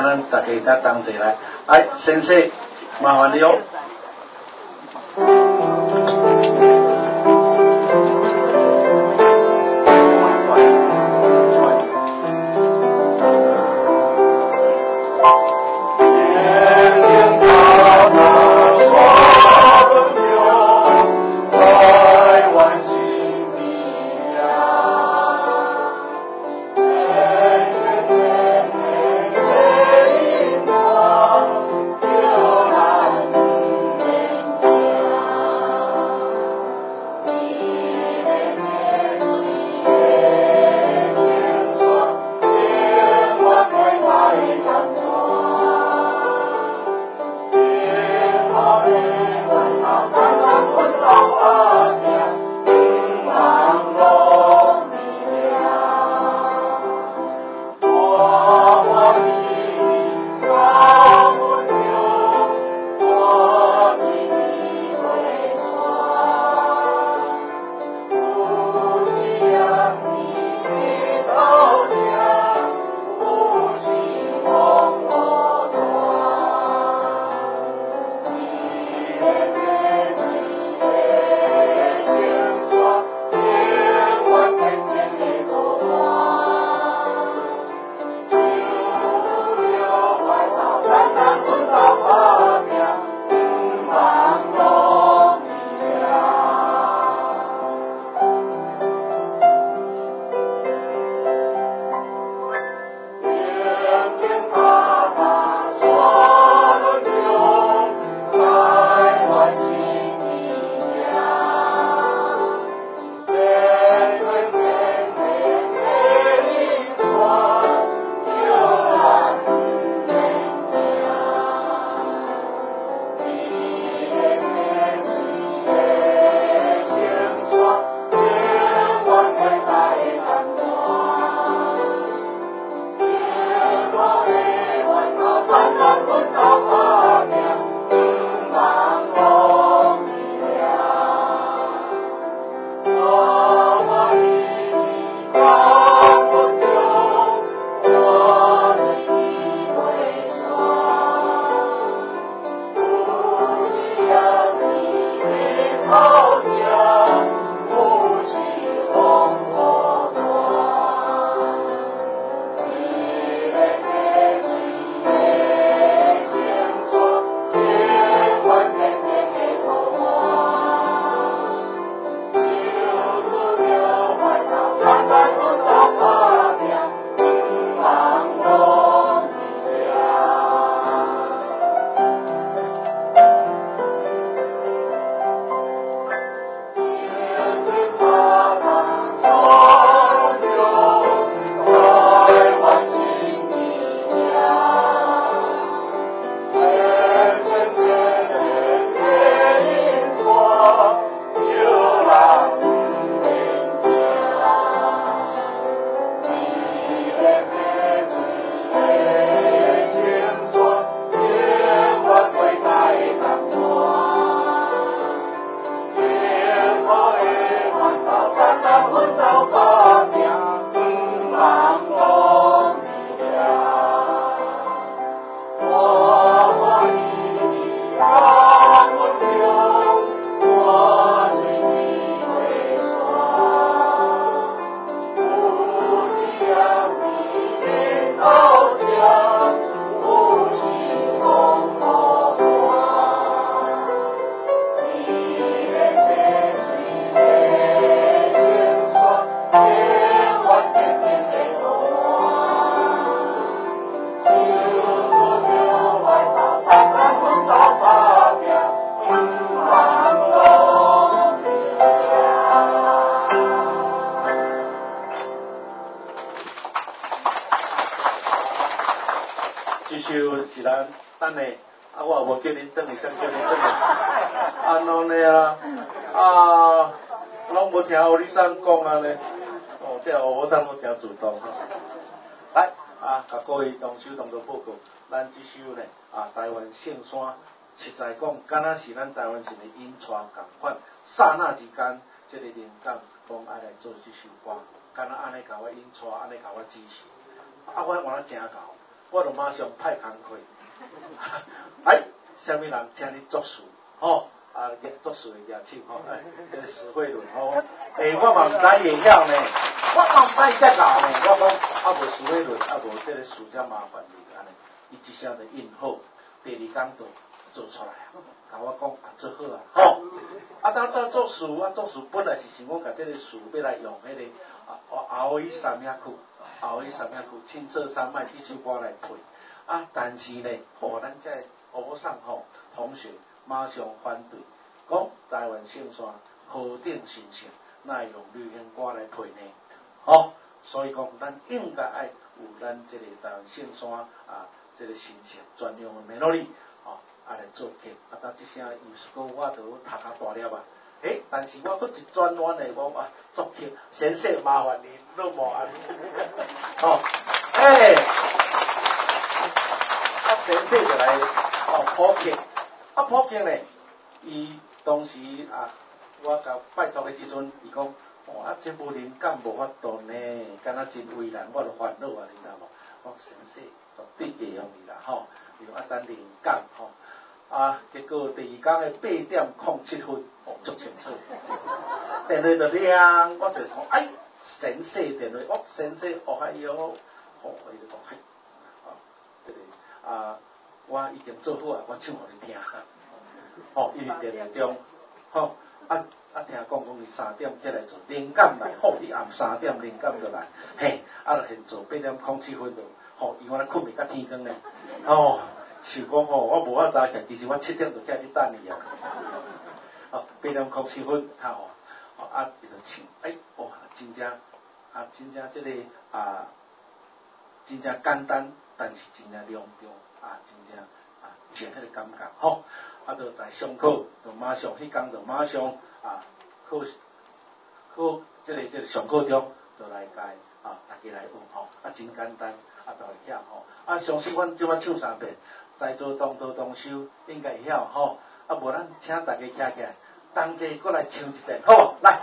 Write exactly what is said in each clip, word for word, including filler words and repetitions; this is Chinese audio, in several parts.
咱大家甲同齐来，来，先生，麻烦你哦。是咱等下，啊，我也无叫恁转去，先叫恁转去。安怎呢啊？啊，拢无听欧里桑讲啊呢。哦，这欧里桑拢真主动。来，啊，甲各位同修同道报告，咱即首呢，啊，台湾圣山，实在讲，敢若是咱台湾一个引传共款，刹那之间，这个灵感讲爱来做即首歌，敢若安尼甲我引传，安尼甲我支持，啊，我玩得真厚。 我就马上派工课。哎，啥物人请你作词？吼、哦，啊，作词的乐手吼，哎，这个石慧伦吼，诶、欸，我嘛毋知会晓呢，我嘛毋知遮老呢，我讲啊无石慧伦，啊无这个词遮麻烦的安尼，伊一声就印好，第二天就做出来啊，甲我讲啊做好啊，吼、哦，啊当作作词，啊作词本来是想讲甲这个词要来用迄、那个啊后羿三峡曲，后羿三峡曲，青色山脉这首歌来配，啊，但是呢，吼、哦，咱这学生吼同学。马上反对，讲台湾圣山何等神圣，那用流行歌来配呢？吼、哦，所以讲咱应该爱有咱这个台湾圣山啊，这个神圣专用的 melody， 吼、哦，啊来做曲。啊，当这声有时讲我都读啊大了啊，诶，但是我搁一转弯的讲啊作曲，先生麻烦您，那么啊，吼，诶，啊先生就来哦谱曲。啊，普京呢，伊当时啊，我甲拜托的时阵，伊讲，哦，啊，这无灵感无法度呢，敢若真为难，我就烦恼啊，你知道无？我先生绝对会用你啦，吼，用啊等灵感，吼，啊，结果第二天的八点零七分，哦，足清楚，电话就亮，我就讲，哎，先生电话，我先生，哦嗨哟，哦，伊就讲，嘿，啊，这个啊。我已经做好啊，我唱互你听。哦，伊是电话中，吼、哦、啊啊，听讲讲伊三点起来做，灵感来，吼、哦，伊暗三点灵感就来，嘿，啊，就现做八点零七分就，吼、哦，伊原来困袂到天光呢，哦，想讲吼，我无法早起，其实我七点就起来去等伊啊，哦，八点零七分，哈吼，哦啊，伊就唱，哎，哇，真正啊，真正这个啊，真正简单，但是真正亮重。啊，真正啊，是迄个感觉吼，啊，就在上课，就马上迄工就马上啊，课课即个即个上课中，就来教啊，大家来学吼，啊，真简单，啊，就会晓吼，啊，相信阮即摆唱三遍，在座同道同修应该会晓吼，啊，无咱请大家站起来，同齐过来唱一遍，好，来，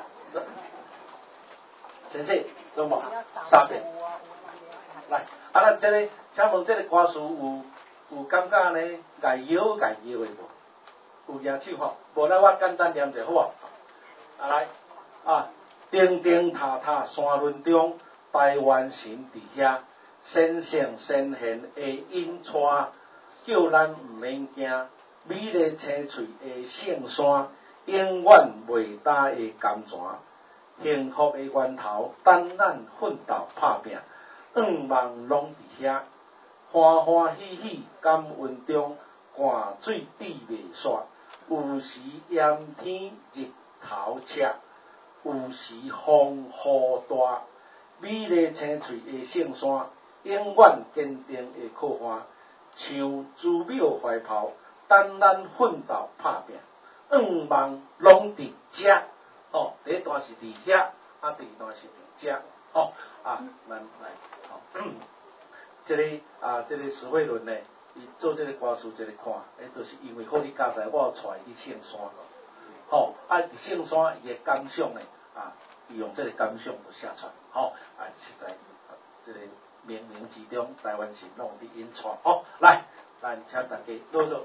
先生，有无？三遍，来，啊，咱即个，请问即个歌词有？有感觉呢？解摇解摇的无？有举手吼，无咱我简单念者好无？啊来啊，叮叮塔塔山峦中，台湾神伫遐，神圣先贤的引带，叫咱毋免惊。美丽青翠的圣山，永远袂焦的甘泉，幸福的源头，等咱奋斗打拼，愿望拢伫遐。欢欢喜喜感恩中，汗水滴袂煞。有时炎天日头赤，有时风雨大。美丽青翠的圣山，永远坚定的靠岸。像珠庙怀抱，等咱奋斗打拼。愿望拢伫遮。哦，第一段是伫遐，啊，第二段是伫遮。哦，啊，咱来，好、哦。这个啊，这个石慧伦呢，伊做这个歌词，这个看，诶，就是因为好你教材，我带去圣山，吼、哦，啊，伫圣山伊的感想呢，啊，伊用这个感想就写出来，吼、哦，啊，实在，啊、这个冥冥之中，台湾神拢伫引带，好、哦，来，咱请大家多多。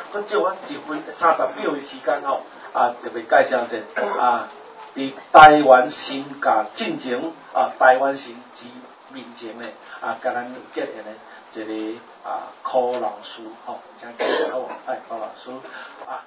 佮借我一分三十秒的时间吼，啊，特别介绍者啊，伫台湾新甲进前啊，台湾新之面前的啊，甲咱结缘的一个啊，柯老师吼，请介绍我，哎，柯老师啊，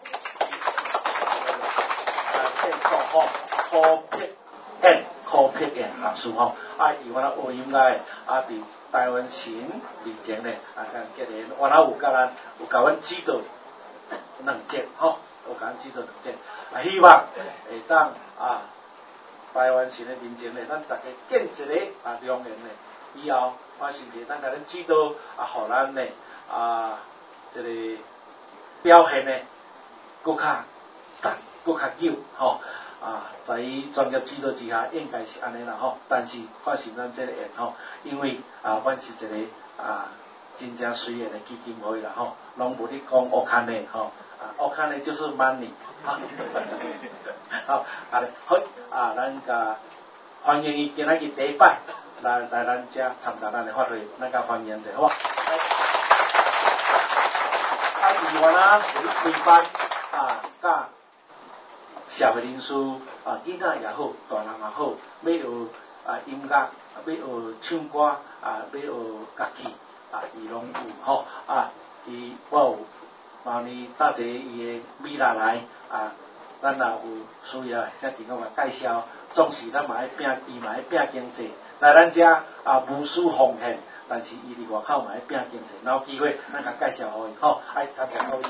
啊，这个吼，柯碧燕，柯碧燕老师吼，啊，伊原来学音乐的啊，伫台湾新面前咧，啊，甲结缘，原来有甲咱有甲阮指导两节吼，有甲咱指导两节，啊，希望会当啊，台湾新的面前咧，咱大家建一个啊，良缘咧，以后我是伫咱甲咱指导啊，互咱咧啊，这个表现咧，搁较赞，搁较久吼。啊，在伊专业指导之下，应该是安尼啦吼。但是发现咱这个缘吼，因为啊，阮是一个啊，真正随缘的基金会啦吼，拢无咧讲乌坎的吼，啊，乌坎的就是 money 哈。好，啊好啊，咱甲欢迎伊今仔日第一摆来来咱遮参加咱的法会，咱甲欢迎者好啊。啊，伊原来有规班啊，甲社会人士啊，囡仔也好，大人也好，要学啊音乐，要学唱歌啊，要学乐器啊，伊拢有吼啊。伊我有后年搭一伊的米拉来啊，咱若有需要，则提供个介绍。总是咱嘛爱拼，伊嘛爱拼经济，来咱遮啊无私奉献，但是伊伫外口嘛爱拼经济，有机会咱甲介绍互伊吼，爱感谢各位。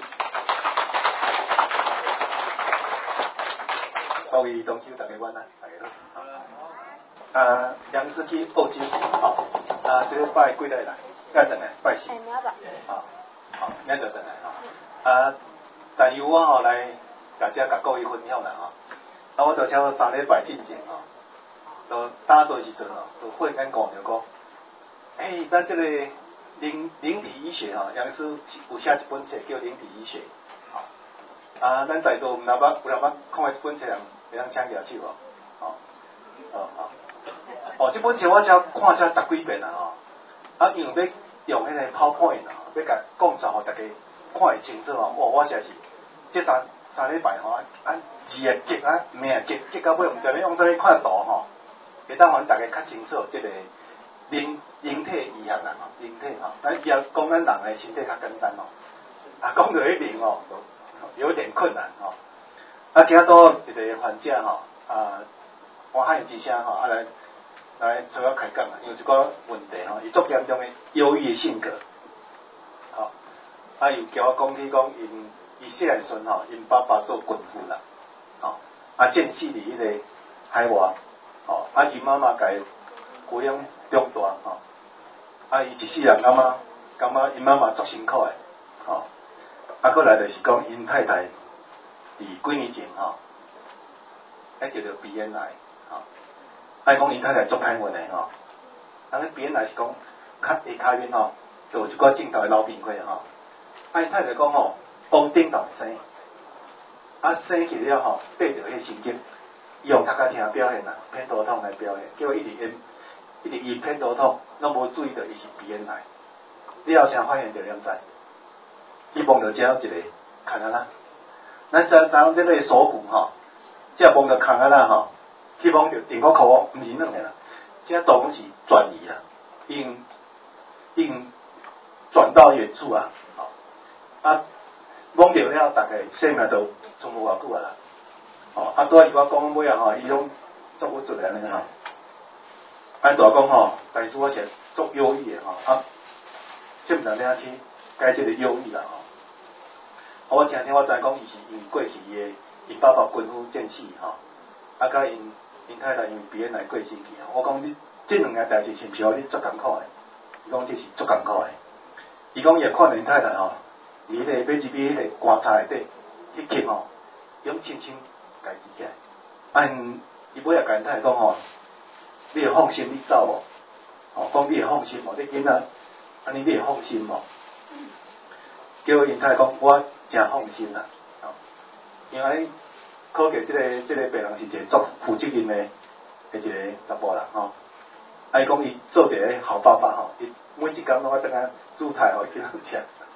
各位同修，大家晚安，大家好。啊，杨师去澳洲，好，啊，这个拜几日来？要等来拜四。 明仔载。 好，好，明仔等来哈。啊，但由我吼来，大家甲各位分享啦吼。啊，我就差不多三礼拜进前吼，就打坐时阵吼，就忽然间讲着讲，诶，咱这个灵灵体医学吼，杨师有写一本册叫《灵体医学》，好，啊，咱在座有若捌有若捌看过这本册人？会当请举手哦，哦，哦，哦，哦，这本册我才看才十几遍啊吼，啊，因为要用迄个 PowerPoint 啊，要甲讲出互大家看会清楚哦。哦，我实在是这三三礼拜吼，啊字啊结啊名啊结结到尾，毋知要用啥物看图吼，会当互大家较清楚这个灵灵体医学啦吼，灵体吼，咱以后讲咱人的身体较简单哦，啊，讲到迄灵哦，有点困难哦。啊，今仔倒一个患者吼，啊，我喊伊一声吼，啊来来找我开讲啊，因为一个问题吼，伊足严重的忧郁的性格，吼、哦，啊又叫我讲起讲因伊细汉时阵吼，因爸爸做军夫啦，吼、哦，啊战死伫迄个海外，吼、哦，啊因妈妈家抚养长大，吼、哦，啊伊一世人感觉感觉因妈妈足辛苦的，吼、哦，啊过来就是讲因太太。伫几年前吼，迄叫做鼻咽癌，吼，啊讲因太太足歹运的吼，啊迄鼻咽癌是讲较下骹面吼，就有一寡镜头的老病块吼，啊因太太讲吼，往顶头生，啊生起了吼，爬着迄神经，伊用头壳听表现啦，偏头痛来表现，结果一直因一直伊偏头痛，拢无注意到伊是鼻咽癌，了后才发现着了知，伊望到遮有一个看啊啦。咱知知影即个锁骨吼，即个摸着空啊啦吼，去摸着电骨裤，毋是软的啦，即个动是转移啦，已经已经转到远处啊，吼、啊摸着了，大概生命都存无偌久啊啦，吼、啊拄仔伊我讲尾啊吼，伊拢足有做安尼吼，按大讲吼，但是我是足忧郁的吼，啊，即毋知怎去解即个忧郁啦吼。我听听我知讲，伊是因过去伊的因爸爸军夫战死吼，啊，甲因因太太因鼻咽癌过身去吼。我讲你这两件代志是毋是互你足艰苦的？伊讲这是足艰苦的。伊讲伊会看到因太太吼，伊迄个买一笔迄个棺材内底，迄刻吼，用轻轻家己起来。啊，因伊尾也甲因太太讲吼，你会放心，你走无？吼，讲你会放心无？你囡仔，安尼你会放心无？叫因太太讲我。真放心啦，吼、哦，因为可见即、这个即、这个病人是一个足负责任的的一个查甫人吼。啊，伊讲伊做一个好爸爸吼，伊每一工拢爱等下煮菜互伊囡仔食，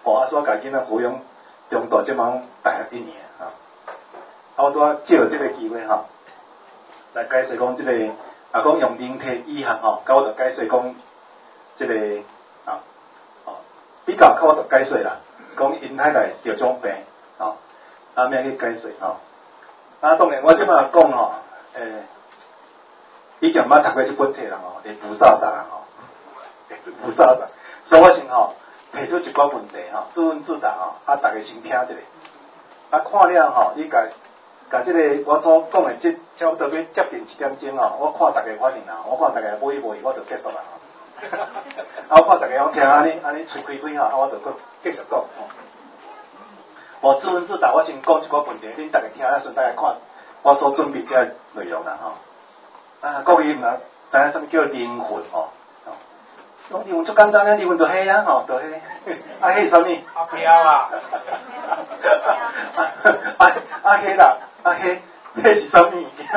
哦，啊，所以家囡仔抚养中大即满大学一年啊，啊，我拄啊借着即个机会吼，来解释讲即个啊，讲用人体医学吼，甲我着解释讲即个啊，哦，比较较我着解释啦，讲因太太着种病吼，啊，咩去解释吼？啊，当然我即摆讲吼，诶、欸，以前捌读过即本册人吼，会菩萨达人吼，会菩萨达，所以我先吼提出一寡问题吼，自问自答吼，啊，大家先听一下，啊，看了吼，你甲甲即个我所讲的即差不多要接近一点钟吼，我看大家反应啦，我看大家买买我就结束啦吼，啊，我看大家拢听安尼安尼喙开开吼，啊，我就搁继续讲吼。我自问自答，我先讲一个问题，恁大家听啊，顺带来看我所准备这内容啦吼。啊，各位唔知影什么叫灵魂吼？讲灵魂足简单咧，灵魂就迄啊吼，就迄、那個。啊，迄什么？ 阿飘啊！ 啊啊迄啦，啊迄迄是什么物件？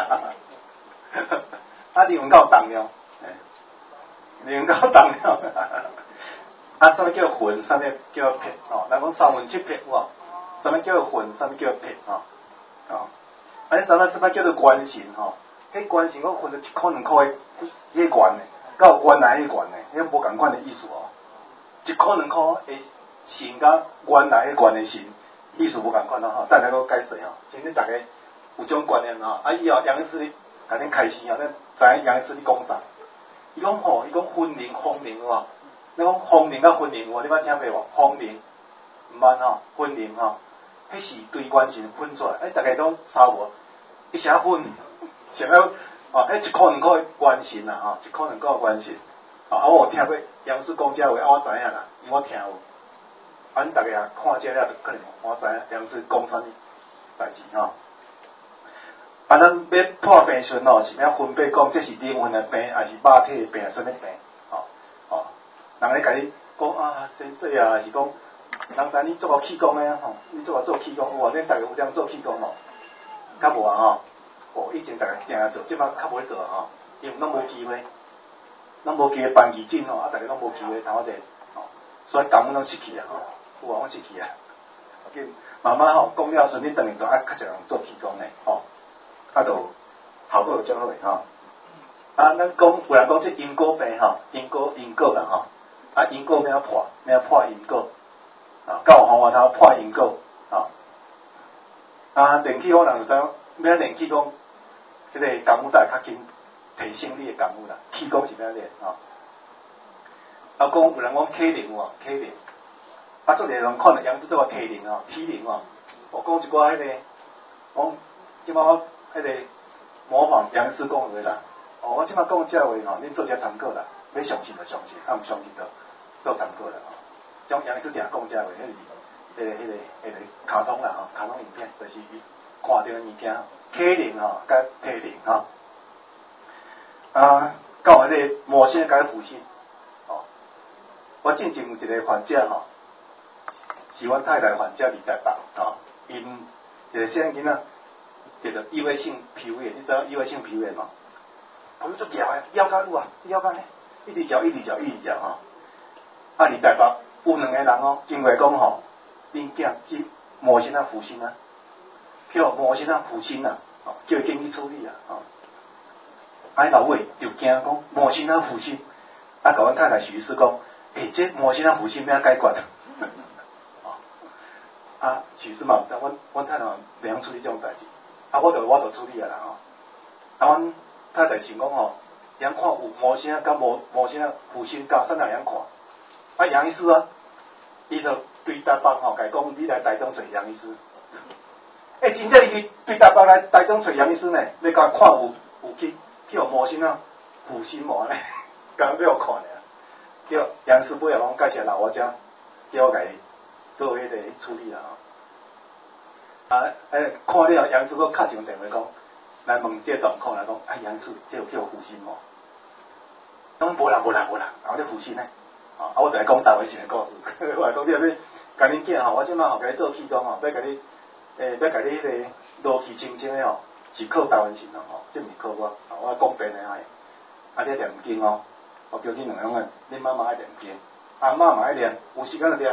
啊，靈魂夠重了，靈魂夠重了。啊，什麼叫魂？什麼叫魄？哦，咱講三魂七魄喎。什麼叫魂？什麼叫魄？哦，哦，啊，你知影什麼叫做元神？吼，迄元神我分咗一箍兩箍的，迄元的，甲有原來迄元的，迄無共款的意思哦。一箍兩箍的神，甲原來迄元的神，意思無共款咯吼。等下我解釋吼，先你大家有種觀念吼。啊，以後楊醫師你甲恁開始吼，咱知影楊醫師你講啥？伊講吼，伊講分靈、風靈喎。你講風靈甲分靈喎，你捌聽過無？風靈毋捌吼，分靈吼。迄是對元神分出來，誒，大家都差無，一聲分，想要哦，迄一箍兩箍元神啦，吼，一箍兩箍元神，啊，我有聽過楊師講這話，啊，我知影啦，因為我聽有，啊，恁大家看這了，可能我知影楊師講啥物代志吼。啊，咱要破病時吼，是要分別講，這是靈魂的病，還是肉體的病，什麼病？吼，哦，人咧甲你講啊，先生啊，是講。人知你做個氣功誒吼，你做個做氣功，有啊，恁大家有點做氣功吼，較無啊吼，哦，以前大家定做，即擺較無做吼，因為攏無機會，攏無機會辦義診吼，啊，大家攏無機會頭一者，吼，所以根本攏失去啊吼，有啊，我失去啊，OK，慢慢吼講了，順便等於都愛較濟人做氣功誒，吼，啊，就效果就較好誒吼，啊，咱講有人講即因果病吼，因果因果啦吼，啊，因果要破，要破因果。啊，甲有方法通破因果，啊，啊，練氣功人就知影，要練氣功，即、這個功夫才會較緊提升你的功夫啦。氣功是要練，啊，啊，講有人講體靈喎，體靈，啊，做個人看到楊師做個體靈哦，體靈哦，我講一寡迄、那個，講即擺我迄個模仿楊師講話啦，哦，我即擺講這話吼，恁做者參考啦，要相信就相信，啊，唔相信就做參考啦。種楊醫師定講遮話，迄是迄個迄個迄個卡通啦吼，卡通影片，就是伊看到的物件，體靈吼，甲體靈吼，啊，到迄個魔性甲負性，哦，我之前有一個患者吼，是阮太太患者佇台北吼，因一個細囡仔得着異位性皮膚炎，你知影異位性皮膚炎嘛？皮膚足咬誒，咬甲愈啊，咬甲呢，一直嚼一直嚼一直嚼吼，啊，佇台北。有兩個人哦，經過講吼，恁囝去魔神啊附身啊，叫魔神啊附身啊，哦，叫伊緊去處理啊，哦，啊，老尾就驚講魔神啊附身，啊，甲阮太太許師講，誒，這魔神啊附身要解決，哦，啊，許師嘛毋知，阮阮太太袂曉處理這種代志，啊，我就我就處理啊啦吼，啊，阮太太想講吼，樣看有魔神啊，甲無魔神啊附身加啥人樣看？啊，楊醫師啊，伊就對台北吼，甲伊講，你來台中找楊醫師。誒、欸，真正伊去對台北來台中找楊醫師呢，你甲看有有去去互魔神啊附身無呢？甲俾我看咧，叫楊醫師尾後講介紹來我遮，叫我甲伊做迄個處理啦吼。啊，誒、欸，看了楊醫師佫敲一通電話講，來問這狀況來講，啊，楊醫師，這有叫附身無？講無啦無啦無啦，然後咧附身呢？啊！我就來講台灣神的故事。我來講，你要甲恁囝吼，我即擺吼甲你做氣功吼，要甲你誒，要甲你迄個羅氣清清的吼，是靠台灣神咯吼，即毋是靠我。啊，我講白誒嘿，啊，你一定唔驚哦。我叫恁兩個，恁媽媽一定唔驚，阿嬤嘛愛練，有時間就練。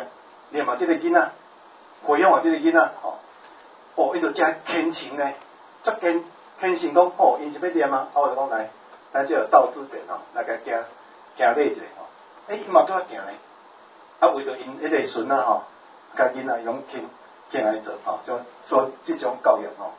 念嘛，即个囡仔，培养啊，即个囡仔，哦，哦，伊就真虔诚呢，足虔虔诚讲，哦，因是要念啊，啊，我就讲来，咱即个道字典哦，来甲行行礼一下吼，诶，伊嘛拄啊行呢，啊，为着因迄个孙仔吼，甲囡仔拢敬敬来做吼，就所即种教育吼。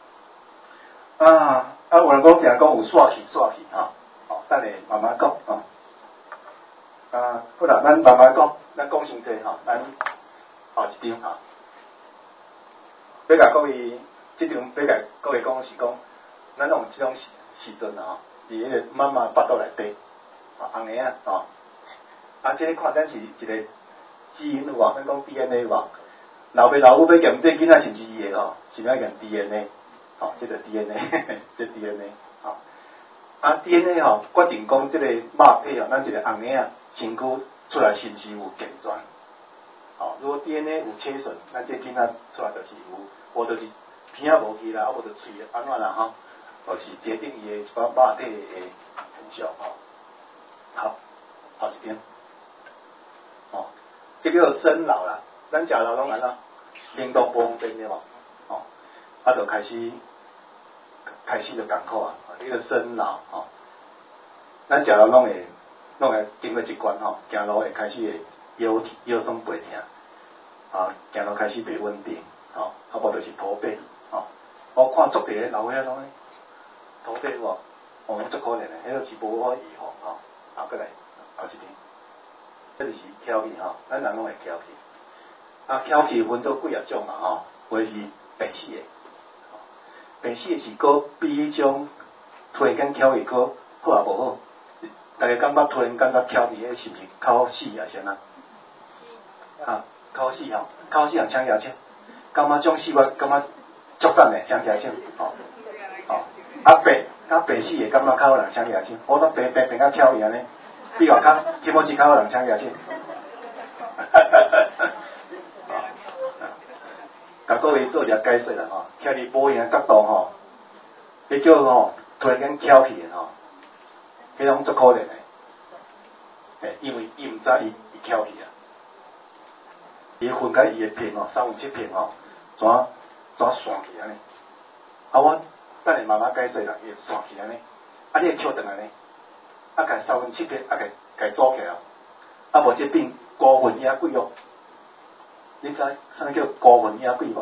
啊啊！有人讲定讲有煞气煞气吼，哦，等下慢慢讲吼。啊，好啦，咱慢慢讲，咱讲伤济吼，咱后一张吼。要甲各位，即张要甲各位讲是讲，咱用即种时时阵吼，伫迄个妈妈腹肚内底，啊，红个啊，吼。啊，即个看咱是一个基因有无？咱讲 D N A 有无？老爸老母要验这囡仔是毋是伊个吼？是要验 D N A。哦，这个 D N A， 这 D N A， 哦，啊 D N A 吼、哦，决定讲这个肉体哦，咱一个红个啊，身躯出来是毋是有健全？哦，如果 D N A 有缺损，咱这囡仔出来就是有，无就是鼻啊无去啦，啊无就喙安怎啦吼，就是决定伊的一寡肉体的现象吼。好，后一点，哦，这个叫生老啦，咱食老拢安怎，领导不方便对无？哦，啊就开始。开始就艰苦啊！呢个生老吼，咱食了拢会拢会经过一关吼，行路会开始会腰腰酸背痛，啊，行路开始袂稳定，吼，啊无就是驼背，吼，我看足一个老伙仔拢驼背无，哦，足可怜的，迄个是无法预防吼，啊，过来后一边，这就是翘起吼，咱人拢会翘起，啊，翘起分做几啊种嘛吼，或是病死的。病死是个比迄种突然间翘起个好也无好，大家感觉突然感觉翘起，迄是毋是口死啊？是安怎？啊，口死吼，口死人请举手，感觉种死法感觉足赞的，请举手，吼、哦，吼、哦，啊病啊病死的感觉较好人请举手，我都病病病到翘起安尼，比外口提莫只较好人请举手。甲各位做一下解说啦吼，徛伫无形的角度吼，迄叫吼突然间翘起的吼，迄种足可怜的，诶，因为伊毋知伊伊翘起啊，伊分解伊的片吼，三分七片吼，怎怎散去安尼，啊我等下慢慢解说啦，伊会散去安尼，啊你会翘转安尼，啊甲三分七片啊甲甲组起来，啊无即变孤魂野鬼哦。你知啥叫孤魂野鬼无？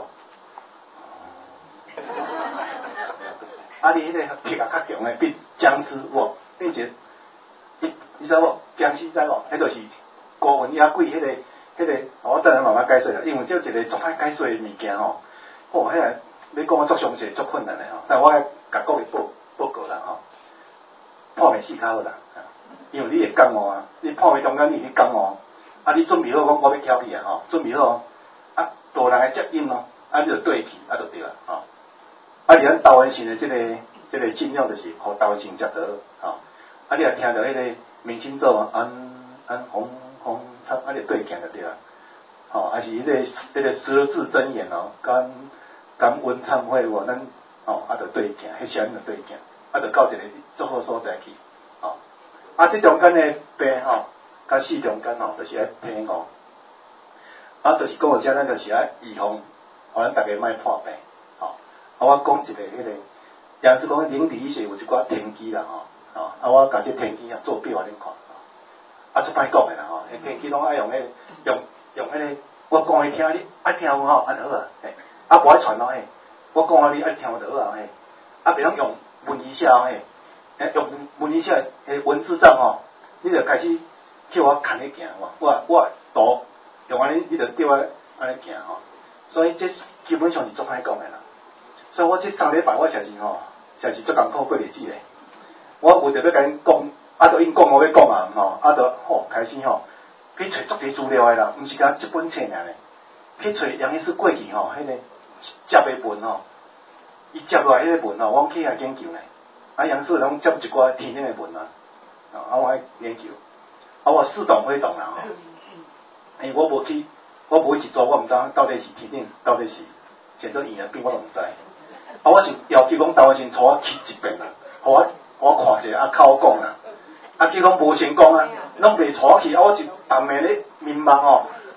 啊，你迄个皮啊较强诶，比僵尸无，并且你你知无？僵尸知无？迄就是孤魂野鬼，迄、那个迄、那个，我等下慢慢解说啦。因为这一个足歹解说诶物件吼，哦，迄、那个要讲我足详细、足困难诶吼。但我爱甲各位报报告啦吼，破灭死较好啦，因为你会感冒啊，你破灭中间你去感冒，啊，你准备好讲我要翘起啊吼，准备好。啊，大人诶接应咯，啊，你就对去，啊，就对啦，吼、哦。啊，伫咱台湾省诶即、這个即、這个尽量就是互台湾省接得，吼、哦。啊，你若听到迄个明星奏安安红红唱，啊，你就对行就对啦，吼、哦，还是迄、那个迄、那个十字真言哦，感感恩忏悔喎，咱哦，啊，就对行，迄时阵就对行，啊，就到一个足好所在去，吼、哦。啊，即中间诶病吼，甲死中间吼，就是爱平吼。啊，就是讲者，咱就是爱预防，互咱大家莫破病，吼、哦。啊，我讲一个迄、那个，也是讲灵体医学有一寡天机啦，吼、哦，啊，我甲这天机啊做表互恁看，啊，出歹讲诶啦，吼、哦，迄天机拢爱用迄、那个、用用迄、那个，我讲互你听，你爱听有吼，安就好啊，嘿，啊，无爱传咯嘿，我讲互你爱听就好啊嘿，啊，袂用用文字写吼嘿，用文字写诶文字账吼，你就开始叫我看你行，我我读。用安尼，你就对我安尼行吼，所以这基本上是足歹讲的啦。所以我这三礼拜我实是吼，实是足艰苦过日子咧。我为着要甲恁讲，啊，着因讲我要讲啊，吼，啊，着吼开始吼去找足侪资料的啦，毋是甲即本册尔咧，去找杨医师过去吼，迄、那个接的文吼，伊接落来迄个文吼，我去遐研究咧。啊，杨医师拢接一寡天顶的文啊，啊，我爱研究，啊，我似懂非懂啦吼。诶、欸，我无去，我无去做，我毋知到底是天顶，到底是选择圆啊变，我都毋知。啊，我是要求讲台湾先带我去一遍啦，互我互我看者，啊，靠我讲啦。啊，结果无成功啊，拢袂带我去，啊，我一逐暝咧迷茫吼，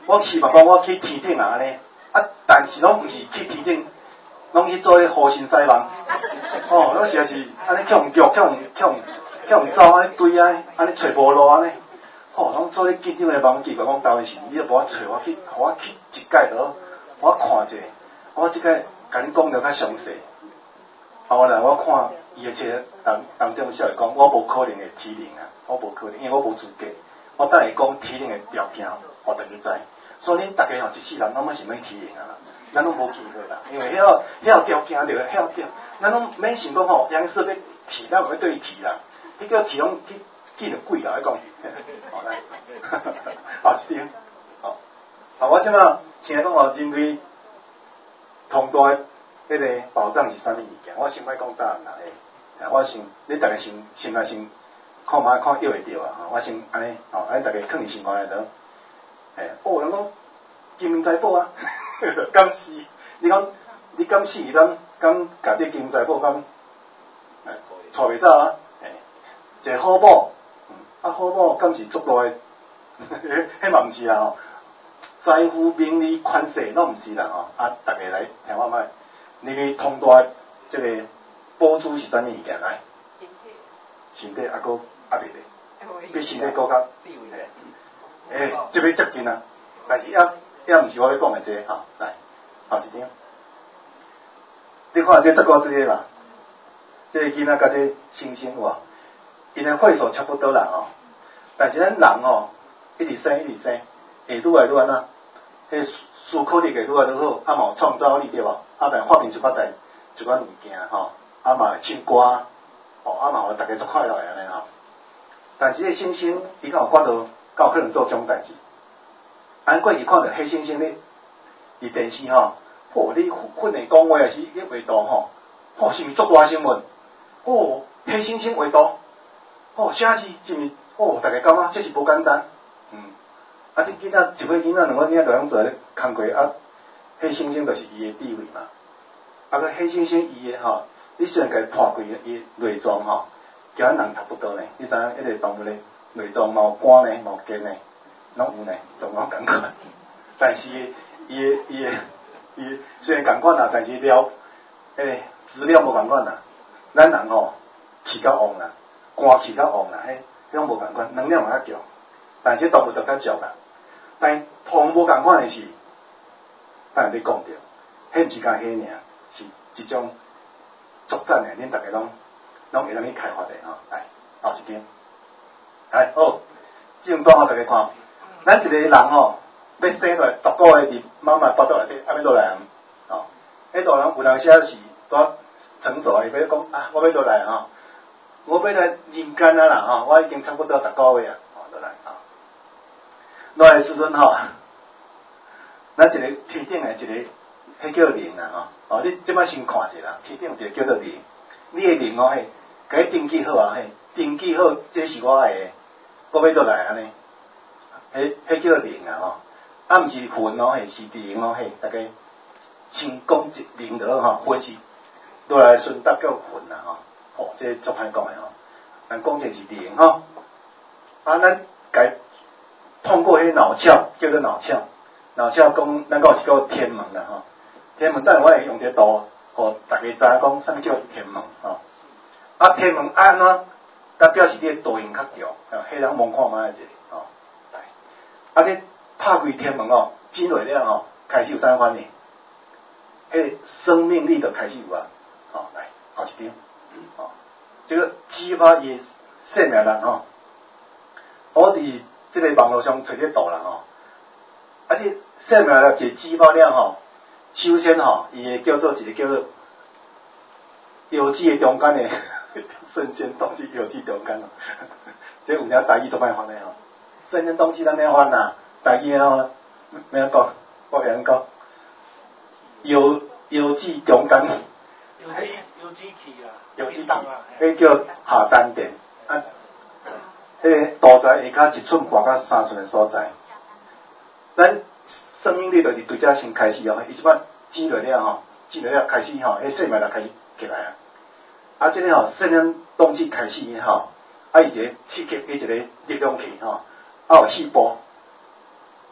我希望讲我去天顶啊安尼，啊，但是拢毋是去天顶，拢去做迄好心西望，哦，拢实在是安尼向脚向向向走安尼对啊，安尼找无路安尼，哦，拢做咧紧张的梦，结果讲到时你都无法找我去，互我去一解落，我看者，我即个甲你讲着较详细，后来我看伊的册当当中写来讲，我无可能会提领啊，我无可能，因为我无资格，我等下讲提领的条件，互大家知。所以恁大家吼一世人拢嘛是免提领啊啦，咱拢无机会啦，因为遐遐条件着遐条，咱拢免想讲吼，杨氏要提，咱毋要对伊提啦，迄叫提拢去见着鬼啦，你讲，好来，后一点，好，啊，我即马先讲吼，人类通大迄个保障是啥物物件？我先莫讲答案啦，诶，我先，你大家先先来先看觅看约会着啊，吼，我先安尼，吼，安尼大家放伫心肝内头。诶，哦，人讲金银财宝啊，敢是？你讲你敢是咱敢甲这金银财宝敢诶带袂走啊？诶，一个好宝，嗯，啊好宝敢是足大诶？迄嘛毋是啊吼，财富、名利、权势拢毋是啦吼。啊，大家来听我卖，你去通大即个宝珠是啥物物件来？身体，身体啊，搁啊袂咧，比身体搁较诶。诶，即个接近啊，但是也也毋是我咧讲诶这个吼，来，后一张，你看这这个这个啦，这个囡仔甲这猩猩哇，因诶岁数差不多啦吼，但是咱人吼，一直生一直生，会愈来愈安那，迄思考力会愈来愈好，啊嘛有创造力对无？啊嘛发明一寡代一寡物件吼，啊嘛会唱歌，哦啊嘛互大家足快乐诶安尼吼，但是这猩猩伊敢有法度？敢有可能做这种代志？咱过去看到黑猩猩咧，伫电视吼，哦，你训练讲话也是咧画图吼，哦，是毋是足大新闻？哦，黑猩猩画图，哦，写字是毋是？哦，大家感觉这是无简单，嗯，啊，这囡仔一个囡仔两个囡仔就用做咧工课啊，黑猩猩就是伊的地位嘛，啊，个黑猩猩伊的吼，你虽然甲伊破开伊内脏吼，甲咱人差不多呢，你知影迄个动物咧？内脏嘛有肝呢，嘛有筋呢，拢有呢，总拢共款。但是伊个伊个伊虽然共款啦，但是了诶质量无共款啦。咱人吼气较旺啦，肝气较旺啦，迄种无共款，能量嘛较强。但是动物就较少啦。但同无共款诶是，咱你讲着，迄毋是干迄尔，是一种作战诶，恁大家拢拢会当去开发诶吼。来，后一张。哎好，即种档吼大家看，咱一个人吼要生落来十个月伫妈妈腹肚内底，啊要落来啊，吼，迄大人有人写是拄成熟，伊要讲啊，我要落来吼，我要来人间啊啦吼，我已經差不多十個月啊，吼落來吼，落來時陣吼，咱一個天頂誒一個，迄叫靈啊吼，哦你即擺先看一下啦，天頂一個叫做靈，你誒靈哦嘿，甲伊登記好啊嘿，登記好，這是我誒。我要倒來安尼，迄迄叫靈啊吼，啊毋是魂哦，嘿是靈哦嘿，大家先講一靈就好吼，魂是倒來順達叫魂啊吼，哦，這足歹講誒吼，但講這是靈吼，啊咱甲通過迄腦竅叫做腦竅，腦竅講咱個是叫天門啦吼，天門等下我會用這圖，互大家知影講啥物叫天門吼，啊天門安怎？甲表示你誒導引較強，啊，迄人望看覓者，吼，來，啊，你拍開天門哦，進來了吼，開始有啥反應？迄生命力就開始有啊，吼，來，後一張，吼，這個激發伊生命力吼，我佇即個網絡上找啲圖啦吼，啊，這生命力一激發了吼，首先吼，伊會叫做一個叫做有機誒中間誒。瞬間東西有機中間咯，這有條台語怎麼翻的吼？瞬間東西咱咩翻啊？台語啊，咩講？我俾人講，有有機中間。有機有機氣啦。有機氣，迄叫下丹田。啊，迄個肚臍下骹一寸半到三寸的所在，咱生命力就是對遮先開始哦。伊即擺進來了吼，進來了開始吼，迄生命就開始起來啊。啊，即個吼，生命動機開始以後，啊，伊一個刺激，伊一個力量器吼，啊有細胞，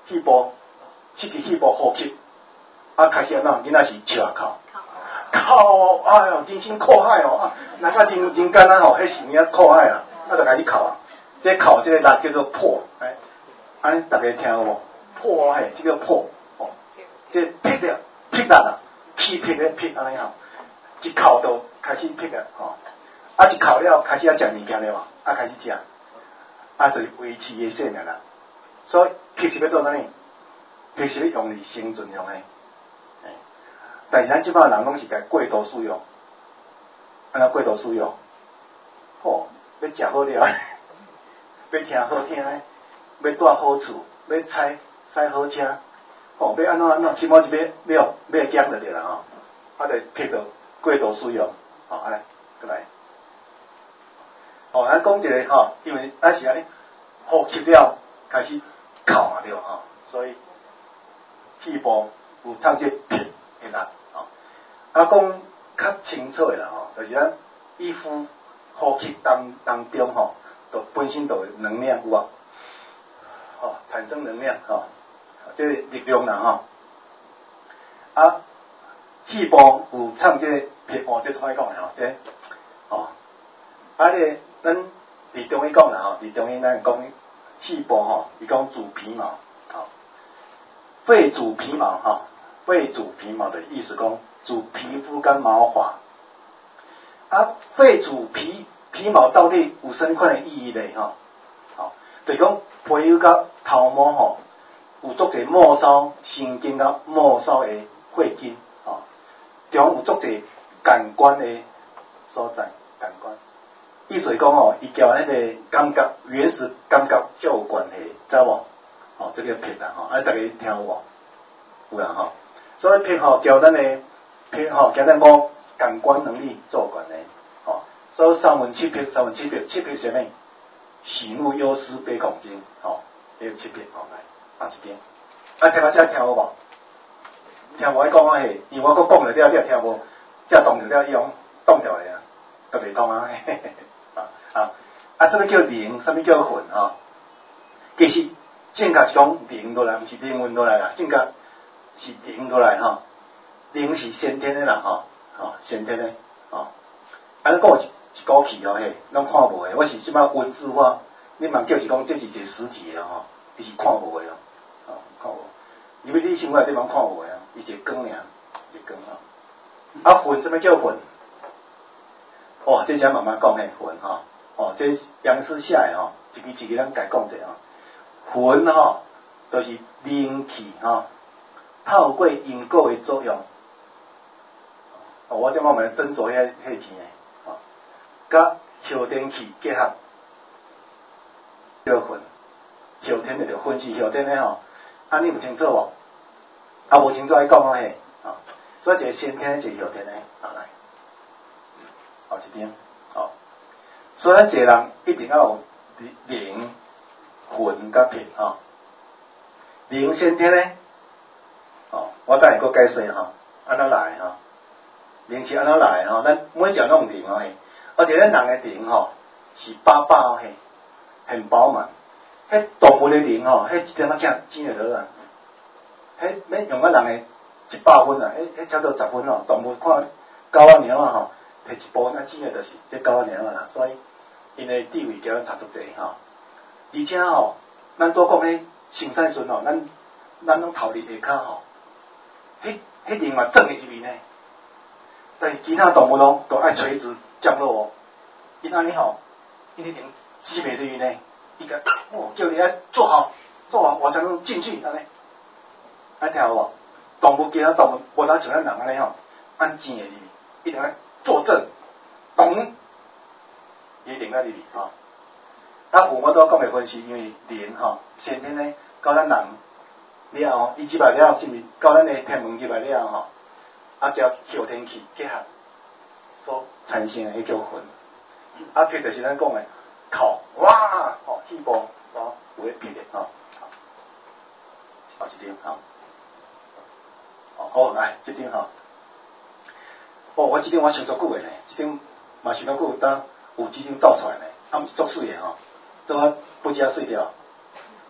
气部，七支气部呼吸，啊开始安怎？囡仔是笑啊哭，哭，哎哟，真心苦海哦，啊，那个真真简单吼，迄是物啊苦海啊，啊就开始哭啊，这哭这个力叫做破，哎，安尼大家听有无？破嘿，这个破，哦，这劈了，劈力啊，劈劈的劈安尼吼，一哭就开始劈啊，吼，啊一哭了开始要食物件了嘛，啊开始食，啊就是维持伊生命啦。所以其实要做啥物？其实要用嚟生存用诶。但是咱即摆人拢是甲过度使用，安怎过度使用？吼，要食好料，要听好听诶，要住好厝，要踩驶好车，吼，要安怎安怎，起码是要要要减就对啦吼，啊，就撇到过度使用，吼，哎，过来，哦，咱讲一个吼，因为咱是安尼呼吸了开始哭嘛对吼，所以气部有唱这撇的力。啊，讲较清楚的啦吼，就是咱衣服呼吸当当中吼，就本身就有能量有啊，吼产生能量吼，这个力量啦吼。啊，气部有唱这个撇哦，这怎么讲的吼？这哦，啊，这咱伫中医讲啦吼，伫中医咱讲气部吼，伊讲主皮毛，吼，肺主皮毛吼，肺主皮毛的意思讲。主皮肤跟毛发，啊，肺主皮皮毛到底有啥款的意义咧？吼，吼，就是讲皮肤甲头毛吼，有足侪末梢神经甲末梢的血筋，吼，中有足侪感官的所在，感官。意思是讲吼，伊交迄个感觉原始感觉就有关系，知无？吼，这个片啦，吼，啊，大家听有无？有啦，吼，所以片吼交咱的。撇吼，甲咱无感官能力做关诶，吼，所以三分七撇，三分七撇，七撇是咩？喜怒忧思悲恐惊，吼，迄个七撇，吼来，啊一点，啊听到遮听有无？听无？我讲啊嘿，因为我讲讲了了，你也听无，遮动着了，伊用动掉咧啊，都袂通啊，嘿嘿嘿，啊啊，啊，什么叫灵？什么叫魂？吼，其实正确是讲灵落来，毋是灵魂落来啦，正确是灵落来吼。灵是先天的啦，吼，吼，先天的，吼。啊，你讲一一股气哦，嘿，拢看无的。我是即摆文字化，你嘛叫是讲这是一个实体的吼，伊是看无的哦，吼，看无。因为你生活地方看无的啊，伊一个光尔，一个光啊。啊，魂什么叫魂？哦，这才慢慢讲嘿，魂吼，哦，这杨师写的吼，一句一句咱家讲者吼。魂吼，都、就是灵气吼，透过因果的作用。哦，我即摆咪斟酌遐迄钱诶，吼，甲后天气结合，叫魂。后天就着魂是后天诶吼，啊你有清楚无？啊无清楚爱讲啊嘿，吼，所以一个先天，一个后天诶，啊来，后一点，吼，所以咱一个人一定要有灵、魂甲魄吼，灵先天咧，吼，我等下佫解释吼，安怎来吼。灵是安怎来吼？咱每一个拢有灵哦嘿，而且咱人的灵吼是饱饱嘿，很饱满。迄动物的灵吼，迄一点仔钱钱就得啊。迄免用咱人的一百分啊，迄迄差不多十分哦。动物看狗仔猫仔吼，摕一部分啊钱的就是这狗仔猫仔啦，所以因的地位叫咱差足济吼。而且吼，咱拄讲迄生产顺吼，咱咱拢头伫下骹吼，迄迄灵嘛转的入面呢。但是其他动物咯，都爱垂直降落哦。因安尼吼，伊一定死袂入去呢。伊个哦，叫你爱做好，做好我才能进去安尼。爱听有无？动物其他动物无当像咱人安尼吼，按正的入去，一定爱坐正，咚，伊一定爱入去吼。啊，有我都讲袂分是因为人吼，先天呢，到咱人了后，伊入来了，是毋是到咱的天门入来了吼？啊，叫后天气结合所产生的迄叫魂。啊，魄就是咱讲的口，哇，吼，气部，哦，有迄魄的吼。好，一点吼。哦，好，来，这点吼。哦，我这点我想足久的呢，这点嘛想足久，当有这点造出来呢，啊，毋是足水的吼，做啊不加水掉。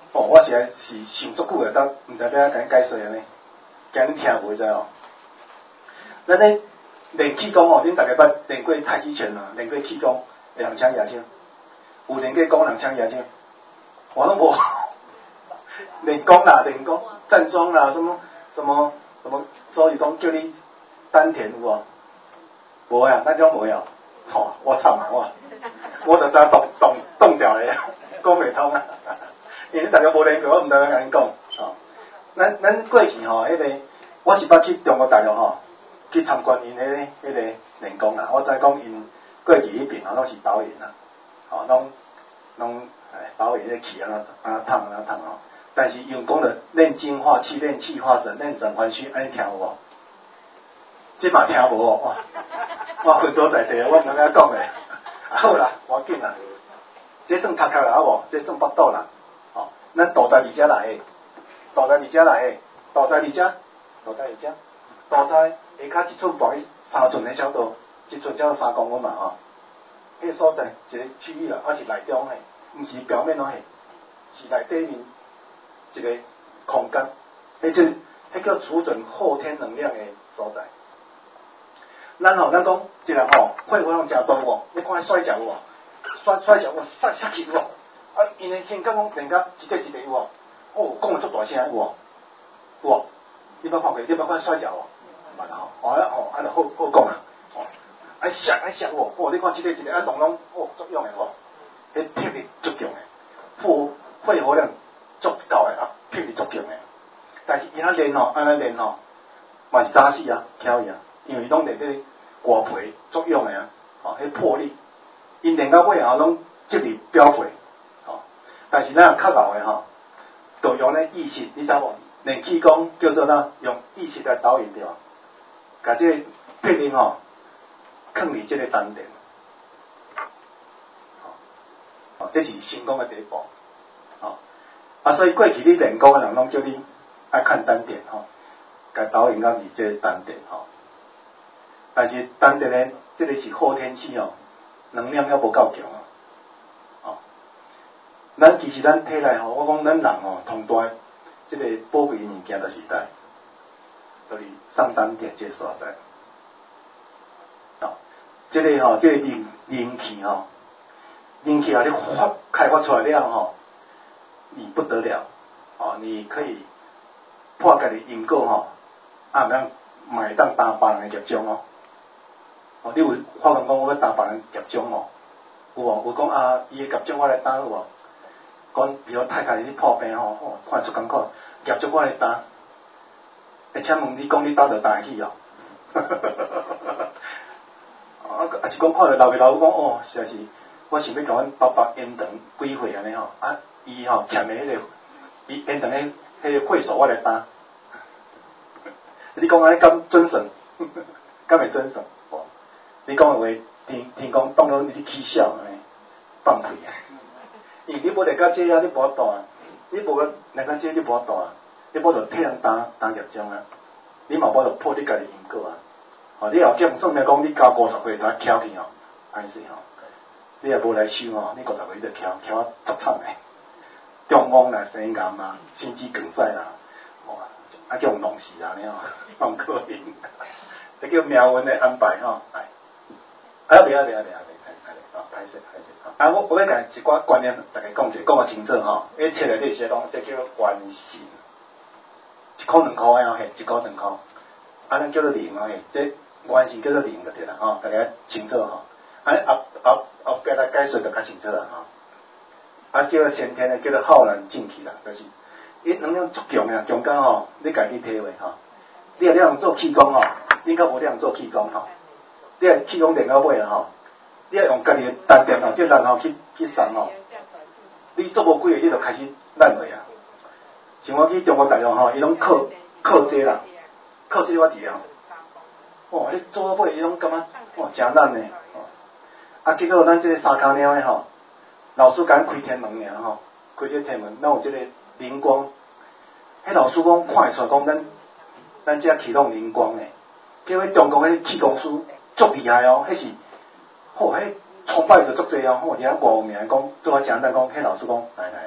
哦，我是来是想足久诶，当毋知要安甲你解说安尼，惊恁听无知哦。咱咧练气功哦，恁逐个捌练过太极拳啊，练过气功，两枪牙枪，有练过功两枪牙枪，我拢无。练功啦，练功站桩啦，什么什么什么，所以讲叫你丹田有无？无啊，咱种无啊。吼、哦，我惨啊我，我就知冻冻冻掉咧，讲袂通啊。因为你大家无练过，我毋知影甲恁讲。哦，咱咱过去吼，迄、那个我是捌去中国大陆吼，去参观因迄、那个迄、那个练功啦。我知讲因过去迄边吼拢是导演啦，吼、哦，拢拢诶导演迄气安怎安怎烫安怎烫吼。但是用功的练精化气、练气化神、练神还虚，安尼听有无？即嘛听无哦，哇！我魂都在地，我毋敢讲诶。好啦，无要紧啦，这算头壳啦，好无？这算腹肚啦。哦，咱肚在二只来诶，肚在二只来诶，肚在二只，肚在二只，肚在下骹一寸半去三寸诶角度，一寸才有三公分嘛吼。迄、那个所在一个区域啦，还是内中诶，毋是表面拢是，是内底面。一个空间，迄就迄叫储存后天能量的所在。咱吼，咱讲一个人吼，肺活量诚大无？你看伊摔跤有无？摔摔跤有摔摔起有无？啊，因的胸腔讲练甲一块一块有无？哦，讲得足大声有无？有无？你捌看过？你捌看摔跤无？捌啦吼，哦，哦，安尼好好讲啦，哦，啊摔啊摔有无？哦，你看一块一块啊拢拢哦作用的无？迄体力足强的，肺肺活量。足够诶啊，体力足强诶，但是伊安练吼，安尼练吼，嘛是早死啊，巧伊啊，因为拢练迄外皮作用诶啊，吼，迄魄力，因练到尾后拢积力表皮，吼，但是咱较老诶吼，就用咧意识，你知无？练气功叫做哪？用意识来导引对吧？甲这个魄力吼，放伫这个丹田，吼，这是成功诶第一步，吼。啊，所以过去你练功的人拢叫你爱看丹田吼，甲导引到你这个丹田吼。但是丹田咧，这个是后天气哦，能量还无够强啊。哦，咱其实咱体内吼，我讲咱人吼，通大这个宝贵物件就是在，就是上丹田这个所在。哦，这个吼，这个灵灵气吼，灵气啊，你发开发出来了吼。你不得了，哦，你可以破家己因果吼，啊，毋通买当打别人的业障哦。哦，你有发觉讲我要打别人业障哦，有无？有讲啊，伊的业障我来打有无？讲比如太太去破病吼，哦，看出艰苦，业障我来打。会请问你讲你打着打去哦？啊，也是讲看着老爸老母讲哦，实在是我想要甲阮爸爸延长几岁安尼吼啊。伊吼欠的迄、那个，伊变成迄迄个会所我来打。你讲安尼敢准绳？敢会准绳？无？你讲的话，天天公当作你去起笑安尼，放屁啊！因为你无来到这啊，你无法度啊，你无来到这你无法度啊，你无就替人打打业障啊，你嘛无就破你家己因果啊。吼、哦，你后见算来讲，你交五十岁才翘去吼，安是吼，你也无来修吼，你五十岁你就翘翘啊足惨诶。中风啦、生癌啊、心肌梗塞啦，哦，啊叫弄死啊，你哦，放可能，这叫命运的安排吼。哎，啊，袂啊袂啊袂啊袂，啊，歹势歹势啊！啊，我我要甲一寡观念大家讲者，讲啊清楚吼。伊册内底写讲，这叫元神，一箍两箍的哦，嘿，一箍两箍，啊，咱叫做灵哦，嘿，这元神叫做灵就对啦，吼，大家清楚吼。啊，后后后壁来解释就较清楚啦，吼。啊，叫做先天的，叫做浩然正气啦，就是伊能量足强啊，强到吼，你家己体会吼。你若你用做气功吼，你较无你用做气功吼。你若气功练到尾啊吼，你若用家己的丹田吼，即人吼去去送吼，你做无几个，你就开始烂落啊。像我去中国大陆吼，伊拢靠靠这啦，靠这我伫啊。哦，你做到尾，伊拢感觉哦，诚烂呢。哦，啊，结果咱即个三脚猫的吼。老师敢开天门尔吼，开这天门，咱有这个灵光。迄老师讲看会出来讲，咱咱这启动灵光诶。叫迄中国迄气功师足厉害哦，迄是，吼，迄崇拜者足济哦，吼，而且外有名讲做啊简单讲，迄老师讲，来来来，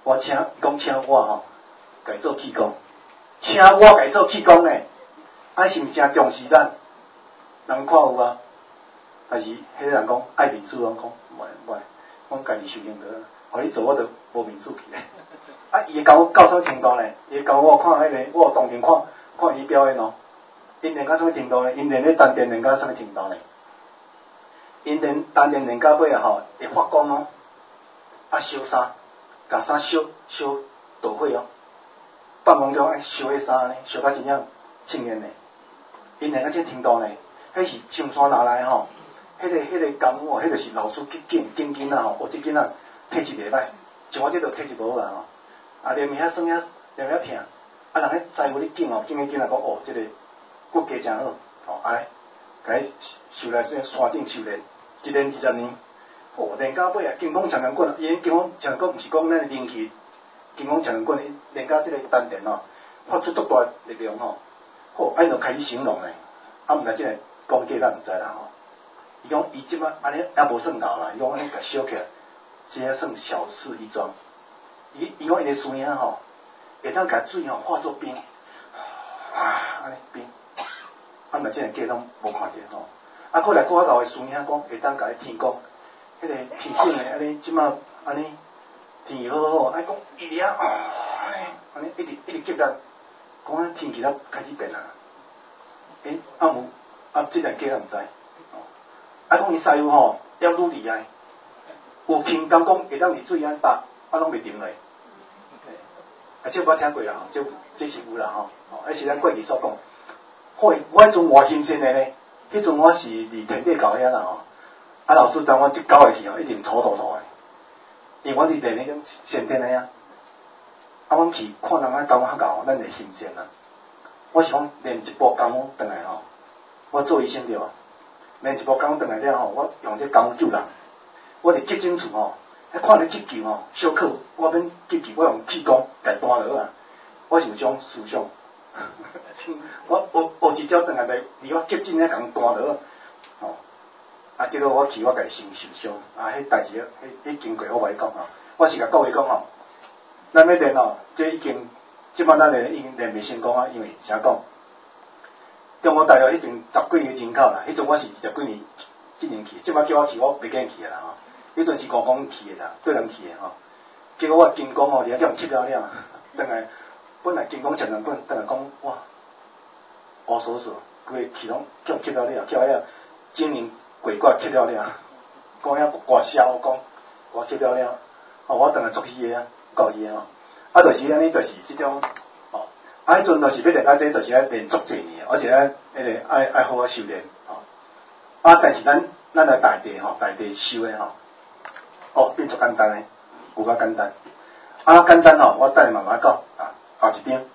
我请讲请我吼，家做气功，请我家做气功呢，啊是毋真重视咱？人看有啊，但是迄个人讲爱面子，讲讲袂袂，我家己修行得，互你做我就无面子去咧。啊，伊会甲我到什么程度呢？伊会甲我看迄、那个，我有当面看看伊表演哦。因练到什么程度呢？因练咧丹田练到什么程度呢？因练丹田练到尾啊吼，会发光哦。啊，烧衫，甲衫烧烧导火哦。半梦中爱烧迄衫呢，烧到真正青烟呢。因练到这程度呢，迄是上山拿来吼，迄、那个迄、那个功夫哦，迄就是老师去紧紧紧啊吼，我这紧啊体质袂歹，像我这个体质无好啊吼。啊，连遐酸遐连遐疼，啊，人咧师傅咧紧哦，紧诶紧啊讲哦，即、這个骨骼真好，哦，哎，甲伊收来这山顶修炼，一练二十年，哦，练到尾啊，金风长阳棍，因金风长阳棍毋是讲咱诶灵气，金风长阳棍练到即个丹田哦，发出足大力量吼，好，安就开始形容咧，啊，毋知即个讲价咱毋知啦吼，伊讲伊即摆安尼也无算老啦，伊讲安尼甲烧起来，即个算小事一桩。伊伊讲伊个师兄吼，会当甲水吼化作冰，啊，安尼冰，啊，嘛即个价拢无看着吼。啊，过来搁较老诶师兄讲，会当甲伊天公，迄、那个天性诶，安尼即马安尼天气好好，啊讲一直啊，安尼一直一直吸咱，讲安天气才开始变啊。诶，啊无啊，即个价咱毋知。啊，讲伊师傅吼，要愈厉害，有轻感讲会当伫水安搭，啊拢袂沉落。啊，这我听过啦，这这是有啦吼，哦，迄是咱过去所讲。好，我迄阵偌新鲜诶咧，迄阵我是伫天地教遐啦吼，啊老师当我即教下去吼，一定土土土诶，因为我伫练迄种先天诶啊，啊，阮去看人啊教我较教，咱会新鲜啦。我是讲练一部功夫转来吼，我做医生对啊，练一部功夫转来了吼，我用这功夫救人，我伫急诊厝吼。看你急救吼，小可我免急救，我用气功家搬落啊！我是有种思想，我学学一招，等下来离我急诊遐共搬落，吼！啊，结果我去我家先受伤，啊，迄代志迄迄经过我袂讲吼，我是甲各位讲吼，咱要练吼，这已经即摆咱练已经练袂成功啊，因为啥讲？中国大陆迄边十几年人口啦，迄阵我是十几年即年去，即摆叫我去，我袂敢去啦吼。迄阵是五公去的啦，对人去的吼。结果我金光吼，人家叫人吸了了，等来本来金光长两本，等来讲哇，乌索索，规个气拢叫人吸了了，叫遐精灵鬼怪吸了了，讲遐怪痟，讲我吸了了，哦，我等来作戏的啊，搞戏的吼。啊，就是安尼，就是即种，哦，啊，迄阵就是要练到这，就是爱练足侪年，而且咧，迄个爱爱好好修炼，吼。啊，但是咱咱来大地吼，大地修的吼。哦，变足简单诶，有较简单。啊，简单吼，我等下慢慢讲啊。后一张，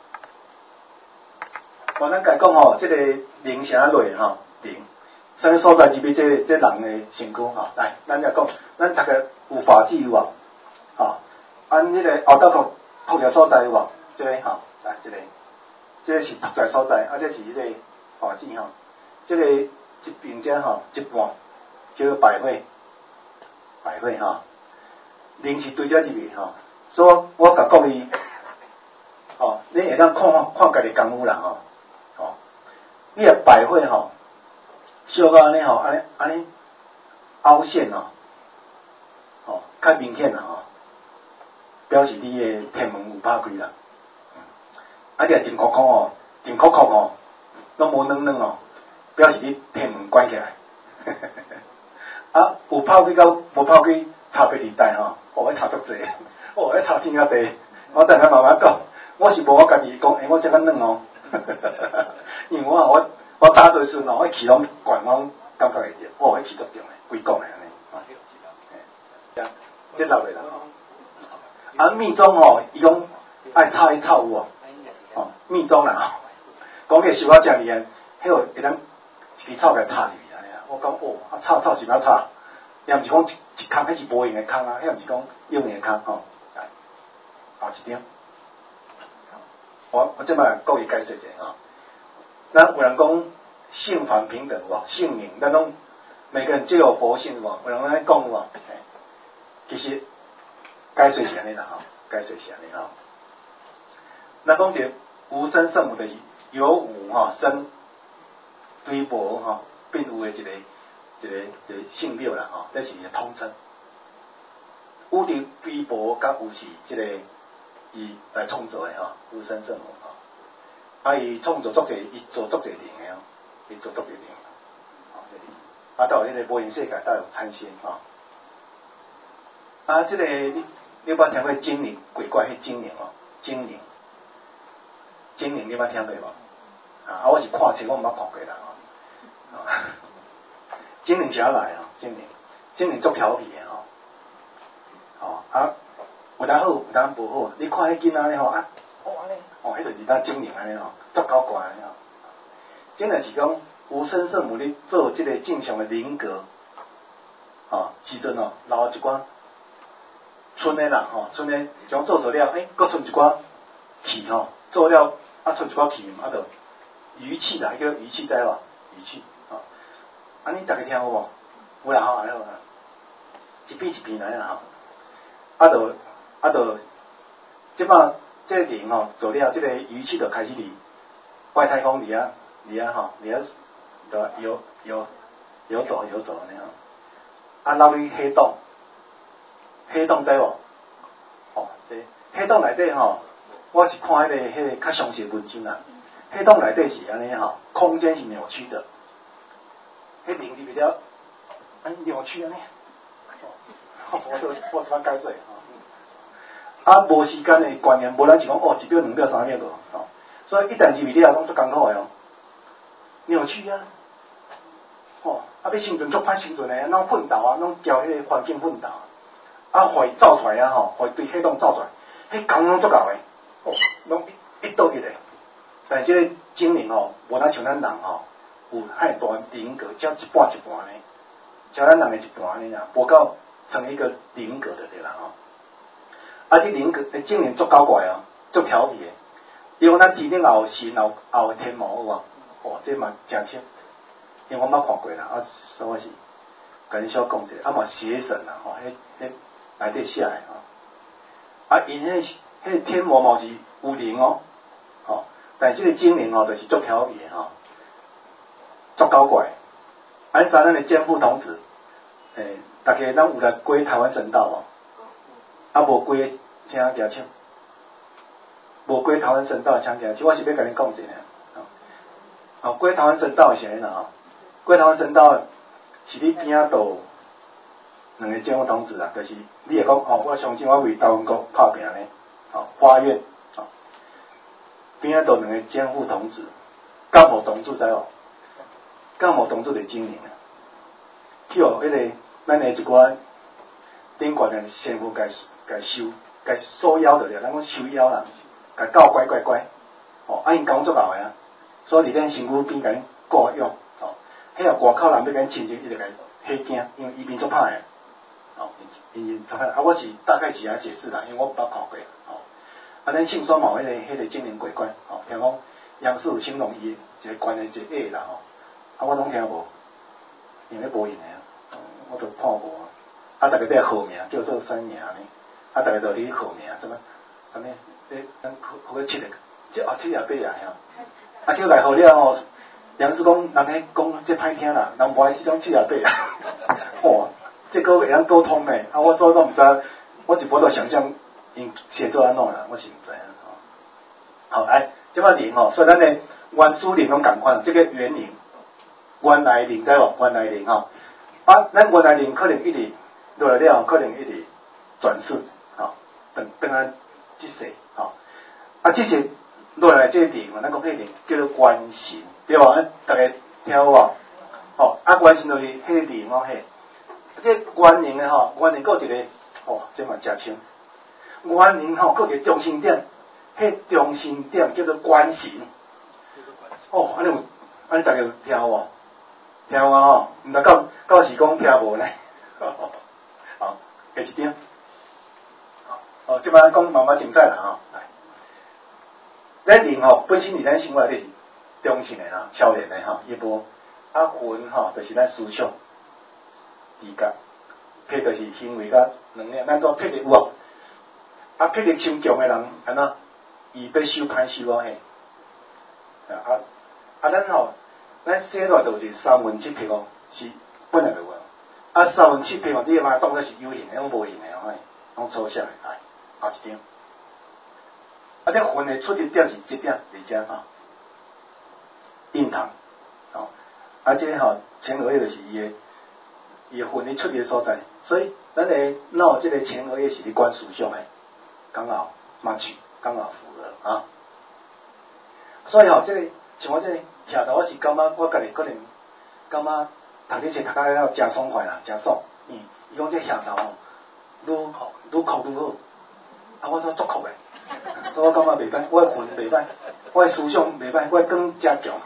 我咱家讲吼，即、这个灵啥类吼，灵，啥物所在入去这这人诶身躯吼，来，咱来讲，咱读个有法子有无？吼，按迄个后头头头条所在有无？这个吼，来，这个，这个是读在所在，啊，这是迄个法子吼，这个一边遮吼一半叫做百会。百会哈，灵是对遮入去吼，所以我甲各位，吼，你会当看看家己功夫啦吼，吼，你个百会吼，小到安尼吼，安尼安尼凹陷吼，吼，较明显啦吼，表示你个天门有拍开啦，啊，你若真空空吼，真空空吼，拢无软软哦，表示你天门关起来。啊，有拍开甲无拍开差别伫大吼，哦，迄差足济，哦，迄差天甲地。我等下慢慢讲，我是无我家己讲，诶、欸，我这么软哦，因为我我我打做时吼，迄气拢管拢感觉会着，哦，迄气足重诶，规讲诶安尼，啊，这落来啦吼。啊，密宗吼，伊讲爱插迄草有无？哦，密宗啦吼，讲起修啊正厉害，迄个会当一支草甲插入去。我讲哦，啊草草是要插，也毋是讲一一空，迄是无用的空啊，迄毋是讲用的空吼。来，后一张，我我即摆各位解释者吼。咱有人讲性反平等无？性命，咱拢每个人皆有佛性无？有人来讲无？其实解释是安尼啦吼。 解说是安尼吼。咱讲一个无生圣母的有无吼生对无吼并有的一个一个一个圣庙啦吼，这是伊的统称。有伫对无甲有是即个伊来创造的吼，无生圣母吼。啊，伊创造足侪，伊做足侪灵的哦，伊做足侪灵。啊，到迄个无形世界，都有参仙吼。啊，即、这个你你有捌听过精灵鬼怪？迄精灵哦，精灵，精灵你有捌听过无？啊，我是看册，我毋捌看过啦吼。啊，精灵是how来哦？精灵，精灵足调皮的吼。哦，啊，有当好，有当无好。你看迄囡仔咧吼，啊，哦安尼，哦，迄就是当精灵安尼吼，足搞怪安尼吼。精灵是讲无生圣母咧做即个正常的灵格，哦，时阵哦，留一寡剩的人吼，剩的将做做了，诶、欸，搁剩一寡气吼，做了啊，剩一寡气，啊，就余气啦，叫余气知无？余气，哦，安尼大家听有无？有啦吼，安尼有啦，一片一片来啦吼。啊，就啊就，即摆即个灵吼做了，即个仪器就开始离外太空离啊离啊吼，离啊就游游游走游走安尼吼。啊，落去黑洞，黑洞知无？哦，这黑洞内底吼，我是看迄、那个迄、那个较详细文章啦。黑洞内底是安尼吼，空间是扭曲的，迄灵里边了，安扭曲安尼。我都我怎么解释？啊，无时间的观念，无咱是讲哦，一秒、两秒、三秒个哦，所以一旦入去了，拢足艰苦的哦，扭曲啊，哦，啊，要生存足歹生存的，拢奋斗啊，拢交迄个环境奋斗，啊，互伊走出来啊吼，互伊对黑洞走出来，迄工拢足够的，哦，拢一一倒一个，但是即个精灵哦，无咱像咱人吼，有遐大灵格，只一半一半呢，像咱人的一半安尼啊，无够成一个灵格的对啦吼。啊，这灵格诶，精灵足搞怪哦，足调皮诶。因为咱天顶也有神，也有也有天魔有无？哦，这嘛真深，因为我捌看过啦，啊，所以我是甲你小讲一下，啊嘛邪神啦，吼，迄迄内底写诶吼。啊，因迄迄天魔嘛是有灵哦，吼，但是这个精灵哦，就是足调皮诶吼，足搞怪。按照咱的监护童子，诶，大家咱有来过台湾神道无？啊，无过请举手，无过台湾神道请举手。我是要甲你讲一下，哦，过台湾神道是安尼吼，过台湾神道是你边仔倒两个监护童子啊，就是你会讲哦，我相信我为台湾国拍拼咧，哦，花苑，哦，边仔倒两个监护童子，甲无童子知无？甲无童子就精灵啊，去互迄个咱的一寡顶悬的仙父甲甲收，甲收妖着了，咱讲收妖啦，甲教乖乖乖，哦，啊因讲足够个啊，所以伫咱身躯边甲恁顾用，哦，迄个外口人要甲恁亲近，伊就甲迄惊，因为伊面足歹诶，哦，因因足歹，啊，我是大概是啊解释啦，因为我捌看过，哦，啊，咱信双毛迄个迄个精灵鬼怪，哦，听讲央视有请龙伊一个关的一个啦，吼，啊，我拢听无，因为无用诶啊，我都看无啊。啊，大家都号名叫做啥名呢？啊，大家都伫号名，怎么怎么？诶，咱好个七个，即后七廿八啊，啊，叫来号了吼，杨师讲，人迄讲即歹听啦，人无爱即种七廿八啊，哦，即个会晓沟通诶，啊，我所以都毋知，我是无法想象因写作安怎啦，我是毋知影吼。好，来，即摆灵吼，所以咱诶原始灵拢共款，即个原灵，原来灵知无？原来灵吼，啊，咱原来灵可能一直。落来了，可能一直转世，吼，等等啊，即世，吼，啊，即世落来这灵，咱讲迄灵叫做观神，对无？啊，大家听有无？吼，啊，观神就是迄灵哦，嘿，这观灵诶吼，观灵佫一个，哦，这嘛真深，观灵吼，佫一个中心点，迄中心点叫做观神，哦，安尼有，安尼大家有听有无？听有啊吼，毋知到到时讲听无呢？好，下一点。哦，即摆讲慢慢精彩啦吼。来，咱灵吼本身伫咱生活里是中性的哈，超然的哈，伊无啊魂吼，就是咱思想、理觉，魄就是行为甲能量，咱做魄力有无？ 啊，霹雳心强的人安怎？伊要修歹修啊嘿。啊啊，咱吼，咱生落就是三分七撇哦，是本来就有。啊，三分七撇哦，你嘛当作是有形的，拢无形的哦，拢抽象的，哎，后一张。啊，这魂的出入点是这点伫遮吼，印堂，哦，啊，这吼前额叶就是伊的，伊的魂的出入的所在，所以咱的脑这个前额叶是咧管思想的，刚好 match， 刚好符合啊。所以吼、哦，这个像我这个徛到我是感觉我家己可能感觉读这册读到了真爽快啦，真爽。嗯，伊讲这徛到吼，愈哭愈哭愈好，啊，我都足哭的。所以我感觉袂歹，我的魂袂歹，我的思想袂歹，我的光真强。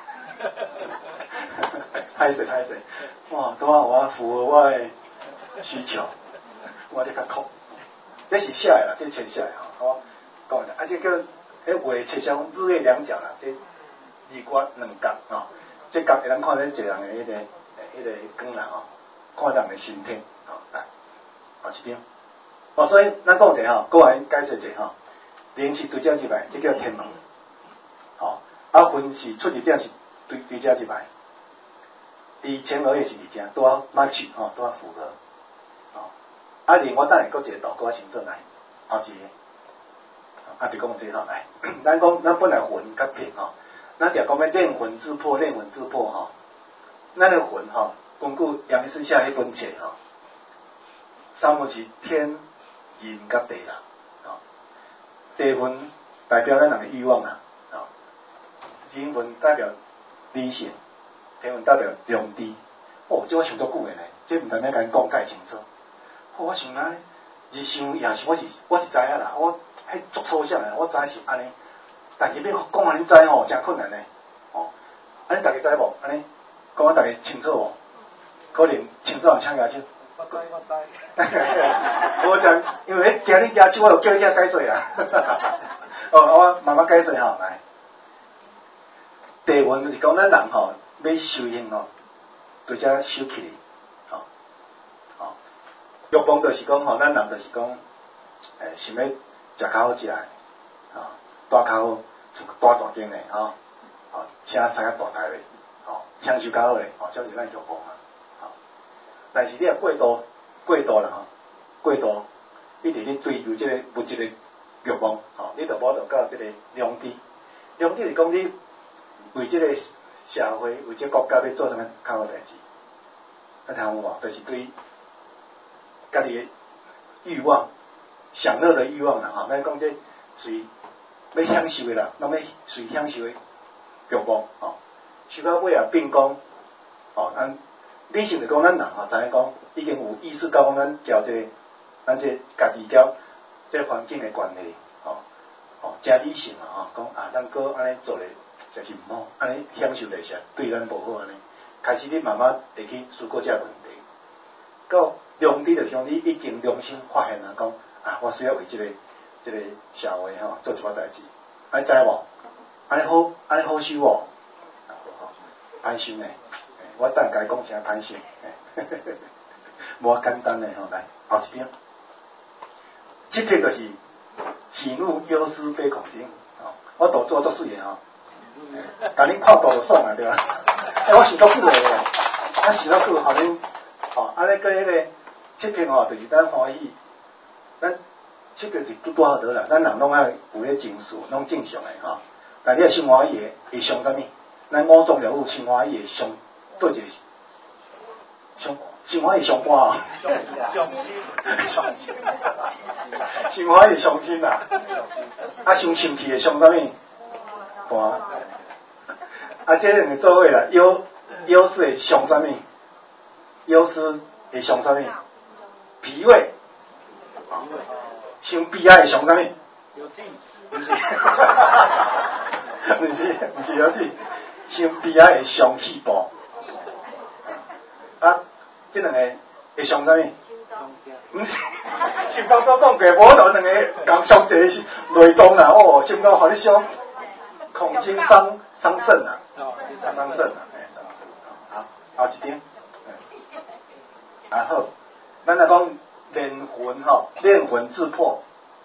歹势歹势，哇，拄啊我符合我的需求，我这较酷。这是写的啦，这册写的吼，我讲的，啊，这叫迄画册上日月两角啦，这二角两角吼，这角会咱看咧一个人的迄、那个诶，迄、那个光啦吼，看人的身体吼，来，后一张。哦，所以咱讲者吼，个人解释者吼。灵是对遮入来，这叫天门。吼、哦，啊魂是出入点是对对遮入来，伫前额叶是伫遮，拄啊 match 吼，拄啊符合。哦，啊另外等下佫一个图，佫啊清楚来，后一个，啊别讲这吼来，咱讲咱本来魂较偏吼，咱常讲要练魂自破，练魂自破吼，咱个魂吼，根据杨医师写迄本册吼，三分是天、人甲地啦。地魂代表咱人的欲望啦，啊、哦，人魂代表理性，天魂代表良知。哦，这我想足久的呢，这毋知影甲因讲解清楚。哦，我想来，日想也是我是我是知影啦，我迄足抽象的，我知是安尼，但是要讲安尼知吼，真困难呢。哦，安尼大家知无？安尼讲啊，大家清楚无？可能清楚人请举手。 我知我知。 无讲，因为今日举手，我有叫伊遐解说啊。哦，我慢慢解说吼，来。地魂就是讲咱人吼要修行吼，对遮修起，吼、哦，吼、哦，欲望就是讲吼，咱人就是讲，诶，想要食较好食的，吼、哦，住较好，厝大大间的，吼、哦，吼、哦，车开较大台的，吼、哦，享受较好的，吼、哦，这是咱欲望啊。但是你若过度，过度啦吼，过度一直咧追求即个物质的欲望，吼，你就无得到即个良知。良知是讲你为即个社会、为即个国家要做啥物较好代志，啊，听有无？就是对家己的欲望、享乐的欲望啦，吼，咱讲这随要享受的啦，咱要随享受的欲望，吼，受到尾啊变讲，吼，咱。理性就讲咱人吼，知影讲已经有意识到讲咱交这个，咱这家己交这环境的关系，吼吼，真理性啊，吼，讲啊，咱搁安尼做咧，就是毋好，安尼享受咧是对咱无好安尼，开始你慢慢会去思考这个问题。到良知就是讲你已经良心发现啊，讲啊，我需要为这个这个社会吼做一寡代志，安尼知无？安尼好，安尼好修无？啊，好好，安心呢。我等下讲啥歹势，无简单的吼，来后一张，这篇就是喜怒忧思悲恐惊，吼，我图做足水的吼，甲恁看图就爽啊，对吧？哎，我想足久的，我想足久，互恁，吼，安尼个迄个这篇吼，就是咱欢喜，咱这个是拄拄好得啦，咱人拢爱有咧情绪，拢正常的吼，但你若心欢喜的，会上啥物？咱五种了悟心欢喜的上。对一个上心欢喜上官啊， 上上心， 上心，心欢喜上心啦，啊伤生气的上啥物？肝，啊这两个做伙啦，忧忧思会上啥物？忧思会上啥物？脾胃，伤悲哀会上啥物？ 有劲， 不是，不是，不是有劲，伤悲哀会上气部。啊，这两个会上啥物？毋是，心脏都讲过，无就两个共上一个是内脏啦，哦，心脏互你伤，恐惊伤伤肾啦，伤伤肾啦，哎，伤肾。好，后一张，啊好，咱来讲练魂吼，练魂自破，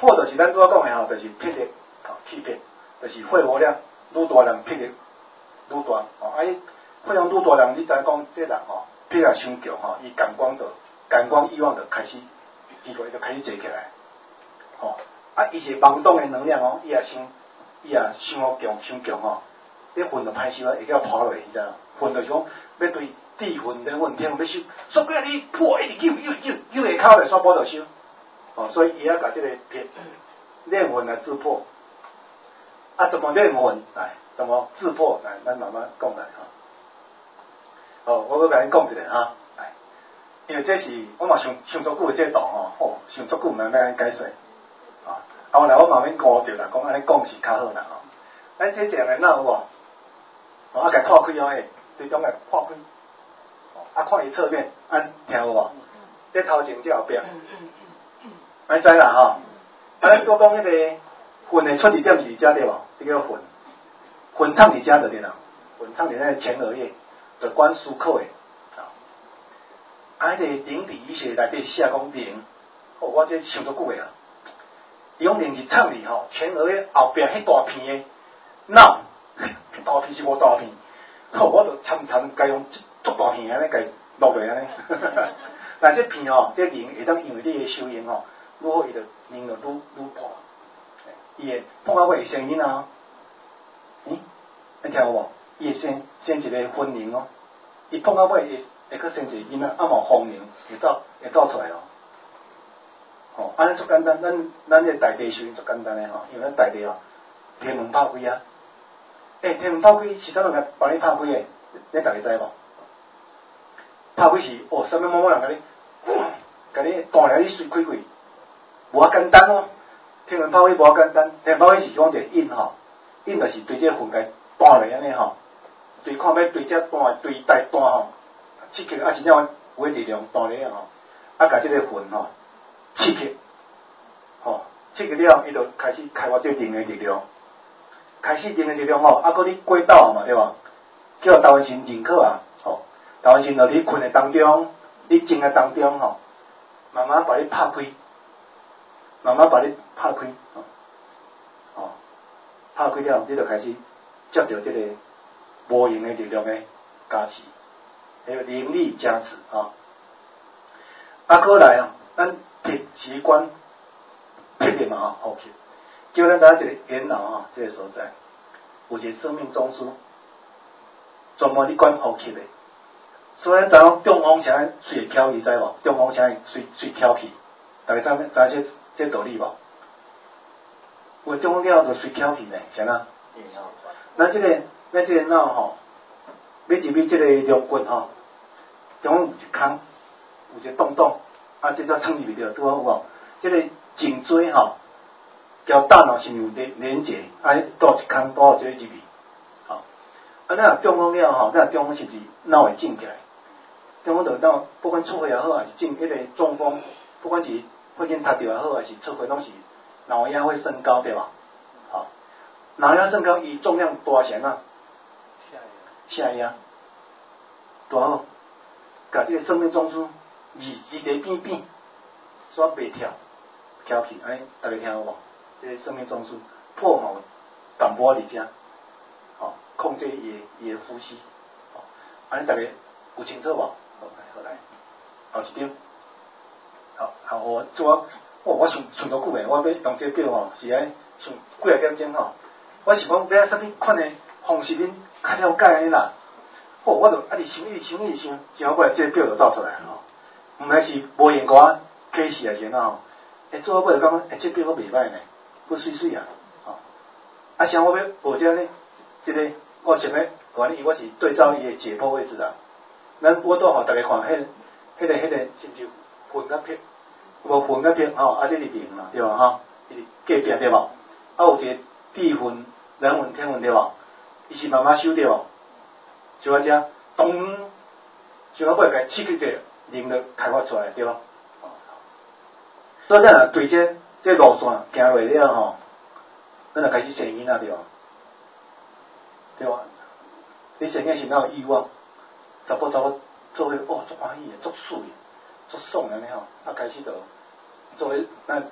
破就是咱拄仔讲诶吼，就是魄力，吼气魄，就是肺活量愈大人魄力愈大，吼啊伊肺量愈大人，你知影讲这人吼魄力伤强吼，伊感光就感光欲望就开始，伊就就开始坐起来，吼啊伊是盲动诶能量哦，伊也伤伊也伤好强伤强吼，你魂就歹收啊，会叫破落去，你知影？魂就是讲要对地魂、人魂、天魂要收，所以你破一直揪揪揪揪下口来煞无就收。哦，所以伊要甲这个练练魂来自破，啊，怎么练魂来？怎么自破？来，咱慢慢讲来哈。哦，我搁甲恁讲一下哈，来，因为这是我嘛上上足久的这道吼，哦，上足久慢慢安解释啊。啊，后来我慢慢悟着啦，讲安尼讲是较好啦吼。咱这这样的脑有无？哦，啊，甲破开哦，诶，最终个破开，哦，啊，看伊侧面，安听有无？这头前这后壁。安知啦吼，啊，咱都讲迄个魂的出地点是遮对无？这叫魂，魂藏伫遮就对啦，魂藏伫咱前额叶，就管思考的。啊，啊，迄个灵体医学内底写讲灵，哦，我这想足久的啊。伊讲灵是藏伫吼前额叶后壁迄大片的脑，迄大片是无大片，吼，我就参参该用足大片安尼该落落安尼。但这片吼，这灵会当因为你的修行吼。愈好伊就灵就愈愈破，伊会碰到尾会生囡仔哦，咦，你听有无？伊会生生一个婚灵哦，伊碰到尾会会去生一个囡仔，啊嘛风灵会走会走出来哦。吼，安尼足简单，咱咱这大地修足简单诶吼，因为咱大地哦，天门拍开啊，诶，天门拍开是啥物个帮你拍开诶？你大家知无？拍开是哦，啥物某某人甲你，甲你弹了你水开开。无啊简单哦，天门炮灰无啊简单，天门炮灰是讲一个印吼，印就是对这魂给弹落安尼吼，对看要对这弹对带弹吼，刺激啊真正有力量弹落吼，啊甲这个魂吼刺激，吼刺激了，伊就开始开发这灵的力量，开始灵的力量吼，啊搁你过道嘛对吧？叫台湾神认可啊，吼，台湾神就你困的当中，你静的当中吼，慢慢把你拍开。慢慢把你拍开，哦，哦，拍开了，你就开始接到这个无形的力量的加持，还有灵力加持啊。啊，过来啊，咱脾气管魄力嘛吼，呼吸，叫咱知影一个眼脑啊，这个所在有一个生命中枢，专门咧管呼吸的。所以咱知影中风才水会翘起，知无？中风才水水翘起，大家知影知影这？这道理无？有中风了就随翘起呢，是哪？咱这个咱这个脑吼，要入去这个龙骨吼，中有一孔，有一个洞洞，啊，这才撑入去着，拄好有无？这个颈椎吼，交大脑是有连连接，啊，倒一孔倒这个入去，吼，啊，咱若中风了吼，咱中风是不是脑会静起来？中风就脑不管出血也好，还是静，迄个中风，不管是会跟他掉也好，还是出血拢是脑压会升高，对吧？好，脑压升高，以重量大些啊，下压，大好，甲这个生命中枢二二节变变，煞袂跳，翘起，安尼大家听有无？这个生命中枢破毛淡薄伫遮，好，控制伊伊的呼吸，好，安尼大家有清楚无？好来，好来，后一张。好，好，我做我我想想足久诶，我要用这表吼，是爱上几啊点钟吼。我是讲要啥物款诶方式恁较了解安尼啦。哦，我就一直想，一直想，一直想，想后尾这表就造出来吼。毋免是无闲我启示啊，是哪吼？诶，做后尾就讲，诶，这表我袂歹呢，不水水啊，吼。啊，像我要学这呢，这个我想要管你，我是对照伊诶解剖位置啊。咱我倒互大家看，迄、迄个、迄个是毋是？魂甲魄，无魂甲魄吼，啊，这是灵嘛，对吧？吼，伊是隔壁对吧？啊，有一个地魂、人魂、天魂对吧？伊是慢慢修对吧？就我遮咚，就我尾甲刺激者灵就开发出来对吧？所以咱若对这这路线行落了吼，咱就开始生囡仔对吧？对吧？你生囡是哪有欲望？查甫查某做伙哦，足欢喜诶，足水诶。足爽安尼吼，啊开始就做咧咱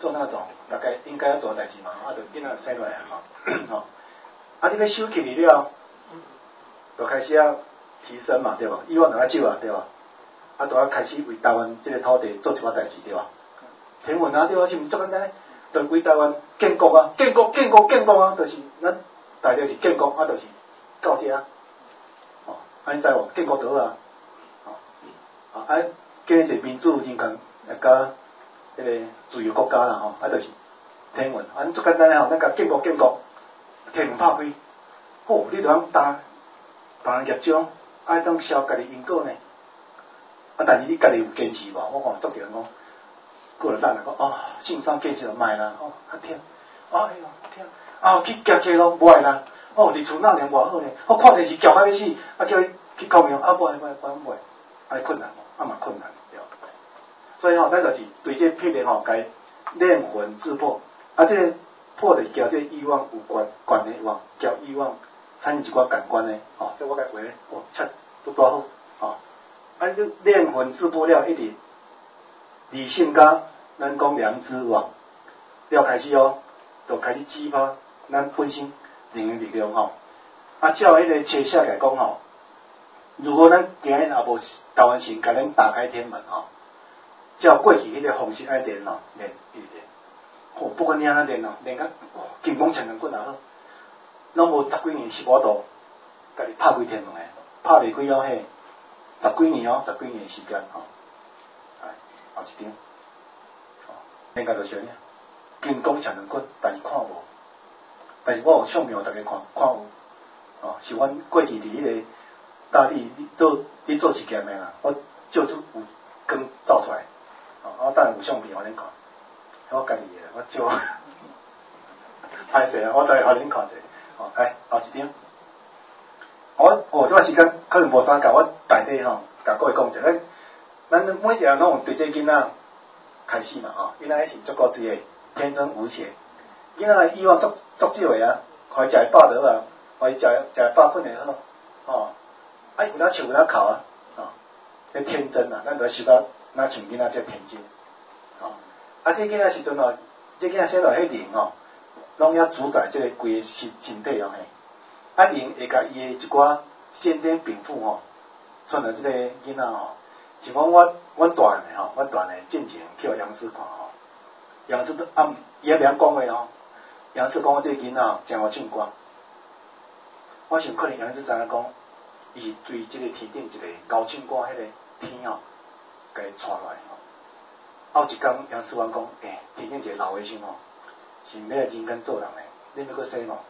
做那种大概应该要做的代志嘛，啊，就囡仔生落来啊，吼，啊，你要收起去了，就开始要提升嘛，对吧？以往就较少啊，对吧？啊，就要开始为台湾这个土地做一寡代志，对吧？天文啊，对吧？是毋是足简单？就为台湾建国啊，建国建国建国啊，就是咱大概是建国啊，就是到这啊，哦，安尼知无？建国倒啊，哦，啊，建立一个民主人权啊，甲迄个自由国家啦，吼，啊，就是天文，安尼足简单吼，咱甲建国建国，天文拍开，好，你就通担别人业障，爱当消家己因果呢，啊，但是你家己有坚持无？我看足多人讲。过了咱来讲，哦，信上建设就卖啦，哦，较忝，哎呦忝，啊去行街咯，无爱啦，哦，伫厝哪样偌好呢？我看电视叫到要死，啊叫伊去告命，啊无爱无爱无爱无爱，安尼困难无？啊嘛困难对。所以吼、哦，咱就是对这批人吼，该炼魂自破，啊，这个破的交这欲望有关关的望，交欲望产生一寡感官的，哦，这我该话，哦，切都多好，哦，啊，你炼魂自破了，一直理性家。咱讲良知网，了开始哦，就开始激发咱本身人的力量吼。啊，照迄个切下来讲吼，如果咱今日也无台湾神甲咱打开天门吼，照过去迄个方式爱练咯，练一直练。哦，不管你安怎练咯，练到哦，金光长长棍也好，拢无十几年是我都家己拍开天门诶，拍袂开哦嘿，十几年哦，十几年时间吼，哎，后一点。应该就是安尼，金光长长棍，但是看无，但是我有相片，大家看看有，哦，是阮过去伫迄个大理做你做实验的啦，我照出有光照出来，哦，我等下有相片互恁看，我家己的，我照，歹势啊，我等下互恁看者，哦，来后一张，我哦，这个时间可能无啥教，我大体吼，甲各位讲者，咱咱每一个人拢有对这囡仔。开始嘛吼，囡仔是足够之个天真无邪，囡仔欲望足足少个啊，互伊食饱得啊，互伊食食饱困会好，吼，啊有哪笑有哪哭啊，吼，迄天真啊，咱着想到哪像囡仔遮天真，吼，啊这囡仔时阵吼，这囡仔生落迄灵吼，拢要主宰这个规个身身体哦嘿，啊灵会甲伊的一寡先天禀赋吼，传到这个囡仔吼。像讲我，阮大汉的吼，阮大汉的进前去互杨师看吼，杨师都暗伊也袂晓讲话哦。杨师讲我这个囡仔真好唱歌，我想可能杨师知影讲，伊是对即个天顶一个高唱歌迄个天哦，甲伊带来吼。后一工杨师阮讲，诶、欸，天顶一个老和尚吼，是要来人间做人的，恁要搁洗喏？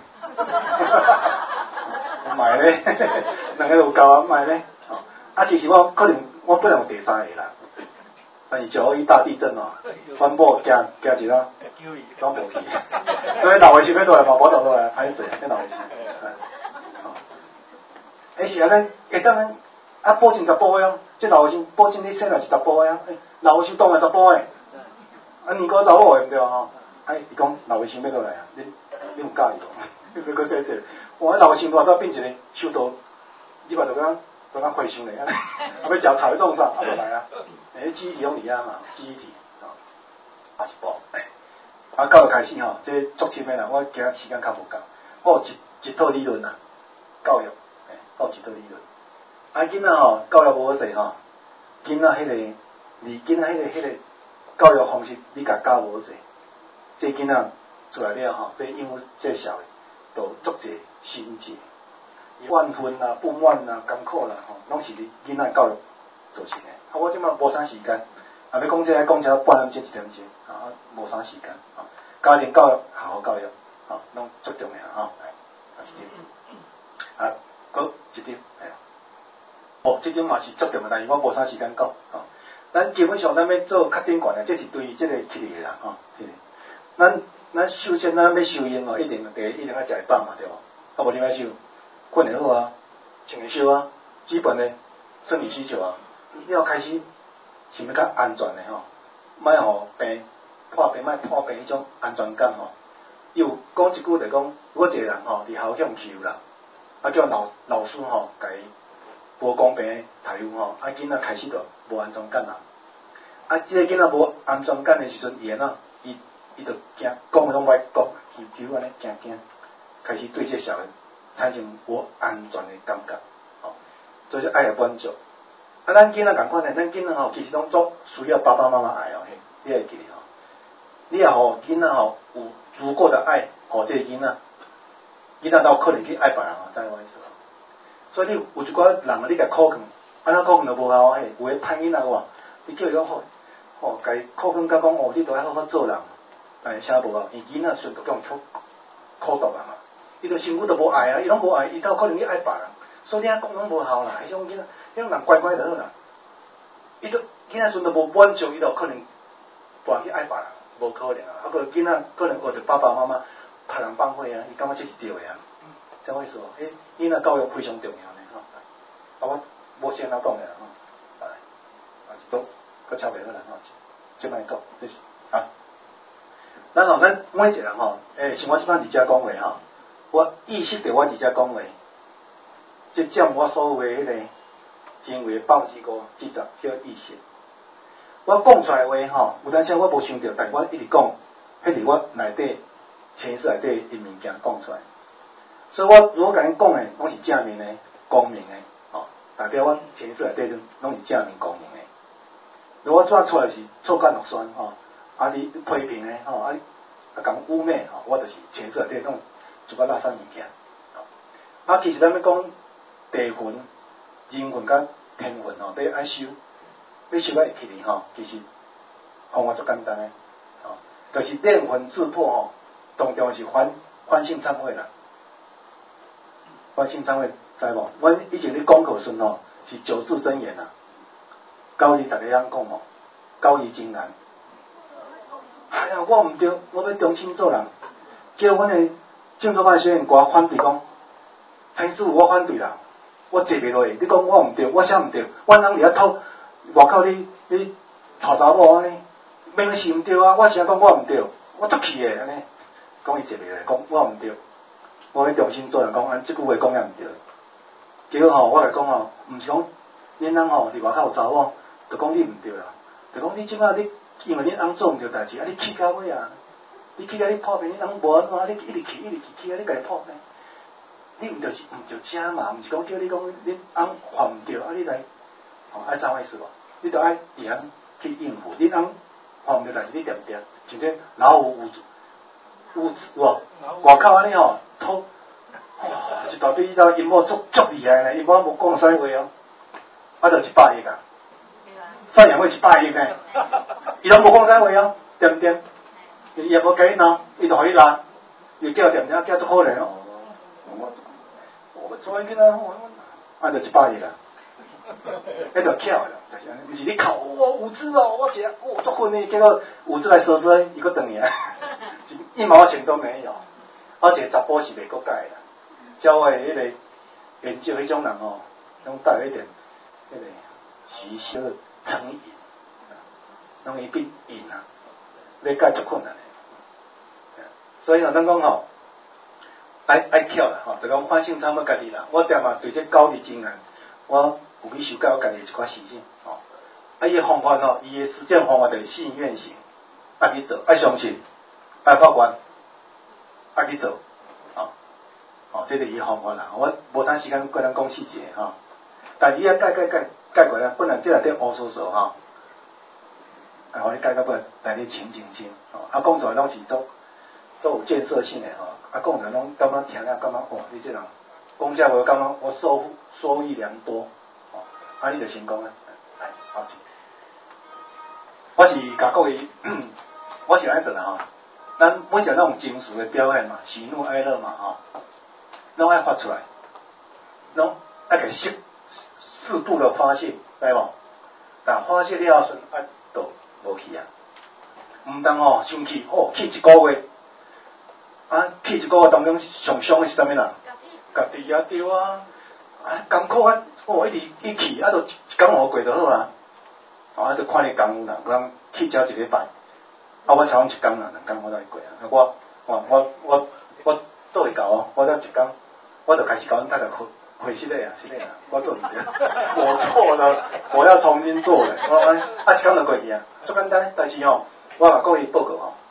我买咧，两个有够啊，买咧。啊，其实我可能我本来有第三个啦，但是九二一大地震哦，阮某惊惊一啦，拢无去，所以老和尚要落来嘛，无落来，歹势，迄老和尚。哦，迄是安尼，会当咱啊保证十步的哦，即老和尚保证你生来是十步的啊，老和尚当然十步的，啊年糕查某的毋对吼，啊伊讲老和尚要落来啊，恁恁有介意无？你要搁说这，我老和尚偌早变一个修道，你嘛就讲。都当回想咧，啊要食草种啥，啊就来啊，诶，记忆体用里啊嘛，记忆体，啊，啊一步，啊到开始吼，这足深诶啦，我今仔时间较无够，我有一一套理论啊，教育，诶，我有一套理论，啊囡仔吼，教育无好势吼，囡仔迄个，你囡仔迄个迄个教育方式，你甲教无好势，这囡仔出来了吼，要应付这社会，都足侪心结。怨恨啦、不满啦、艰苦啦，吼，拢是你囡仔教育造成的。啊，我即马无啥时间，啊，要讲这个讲只半点钟一点钟，啊，无啥时间，啊，家庭教育好好教育，啊，拢足重要，吼，来，啊是点，啊，搁一点，哎呀，哦，这点嘛是足重要，但是我无啥时间讲，吼，咱基本上咱要做较顶悬的，这是对这个起嚟啦，吼，起嚟，咱咱首先咱要修行哦，一定第一一定要食饱嘛，对无？啊，无你要修。困会好啊，穿会烧啊，基本的生理需求啊，你要开始想要较安全的吼，莫互病破病，莫破病迄种安全感吼。又讲一句就讲，如果一个人吼伫校向欺负人，啊叫老老师吼，甲伊无公平的态度吼，啊囡仔开始就无安全感啦。啊，即个囡仔无安全感的时阵，伊安怎伊伊就惊，讲话拢不爱讲，伊就安尼惊惊，开始对这小孩产生无安全的感觉，哦，所以就爱来满足。啊，咱囡仔共款诶，咱囡仔吼，其实拢足需要爸爸妈妈爱哦，嘿，你会记得吼，你也互囡仔吼有足够的爱，互这个囡仔，囡仔才有可能去爱别人哦，知影我意思无？所以你有一寡人，你甲苦劝，安那苦劝都无效嘿，有诶歹囡仔哇，你叫伊讲好，吼，甲伊苦劝甲讲哦，你著爱好好做人，但是啥无效，伊囡仔顺着讲苦苦毒啊嘛，伊著身躯都无爱啊，伊拢无爱，伊才有可能去爱别人，所以你啊讲拢无效啦，迄种囡仔。迄种人乖乖就好啦，伊都囡仔阵都无满足，伊就可能跋去爱别人，无可能啊。啊个囡仔可能学着爸爸妈妈杀人放火啊，伊感觉这是对的啊，知影意思无？迄囡仔教育非常重要呢，吼。啊，我无先哪讲的啦，吼。啊，啊，都搁超袂好啦，吼。即摆讲，这是啊。咱吼，咱每一个人吼，诶，像我即摆伫遮讲话吼，我意识到我伫遮讲话，即占我所有的迄个。行为报之过记载叫意识，我讲出来的话吼，有当时我无想到，但我一直讲，迄是我内底潜意识内底的物件讲出来。所以我如果甲恁讲的，拢是正面的、光明的，吼、哦，代表我潜意识内底拢是正面光明的。如果怎出来是错干落酸吼，啊你批评的吼，啊啊讲污蔑吼，我就是潜意识内底拢一寡垃圾物件。啊，其实咱要讲地魂。人魂甲天魂吼，要爱修，要修爱起哩吼，其实方法足简单诶，吼，就是炼魂自破吼，当中是反反性忏悔啦，反性忏悔知无？阮以前咧讲课时吼，是九字真言啦，教你大家晓讲吼，教义真难。哎呀，我毋对，我要重新做人，叫阮诶正统派学员歌反对讲，陈师傅我反对啦。我坐袂落去，你讲我毋对，我啥毋对？阮人伫遐偷，外口你你娶查某安尼，明是毋对啊！我啥讲我毋对？我足气诶安尼，讲伊坐袂落去，讲我毋对，我要重新做人，讲安即句话讲也毋对。结果吼，我来讲吼，毋是讲恁人吼伫外口有查某，就讲你毋对啦，就讲你即摆你因为恁翁做毋对代志，啊你气到尾啊，你气到你破病，恁翁无安怎，你一直气一直气，气到你家己破病。你毋就是毋就正嘛？毋是讲叫你讲恁翁犯毋对，啊你来，吼爱怎回事无？你著爱会晓去应付。恁翁犯毋对代志，你点点，像这老有有有无？外口安尼吼，偷，哇！一大堆以后因某足足厉害呢，因某无讲啥话哦，啊，著一百亿啊，赡养费一百亿呢，伊拢无讲啥话哦，点点，伊也无甲你闹，伊著互你拉，伊叫点点叫足可怜哦。我做囡仔，我按着一百亿啦，迄著巧啦，就是安尼，毋是你哭，我无知哦，我写我足昏的，结果有知来说说，伊佫转去啊，一毛钱都没有。而且查甫是袂佫改啦，照我迄个研究，迄种人哦，拢带有一点迄个习性成瘾，容易变瘾啊，要改足困难的。所以呢，咱讲吼。爱爱巧啦吼，就讲反省参要家己啦。我点啊对这教育经验，我有去修改我家己一寡事情吼。啊，伊个方法吼，伊个实践方法就是信愿行，爱去做，爱相信，爱法官，爱去做，吼、哦，这是伊个方法啦。我无啥时间跟咱讲细节吼，但伊啊改改改改过来，本来这内底乌索索吼，啊，互你改到本内底清清清，吼，啊，讲出来拢是做做有建设性的吼。啊，讲人拢感觉听了感觉哦，你这人讲这话，感觉我收收益良多，哦，啊，你就成功啊！来，好起。我是甲各位，我是安怎啊？吼，咱每个拢有情绪的表现嘛，喜怒哀乐嘛，吼，拢爱发出来，拢爱给适适度的发泄，知无？但发泄了后，啊，都无去啊，毋当吼生气，哦，气一个月。啊，气一个月当中上伤的是啥物啦？家己啊对啊，啊艰苦啊，哦一直一气，啊，就一工互过就好啊。啊，就看你功夫啦，有人气只一礼拜，啊我差不多一工啦，两工我才会过啊。我我我我我做会到哦，我才一工，我就开始搞大家回回是嘞啊，是嘞啊，我做唔对，我错了，我要重新做嘞。我啊一工就过去啊，足简单，但是吼，我甲各位报告吼。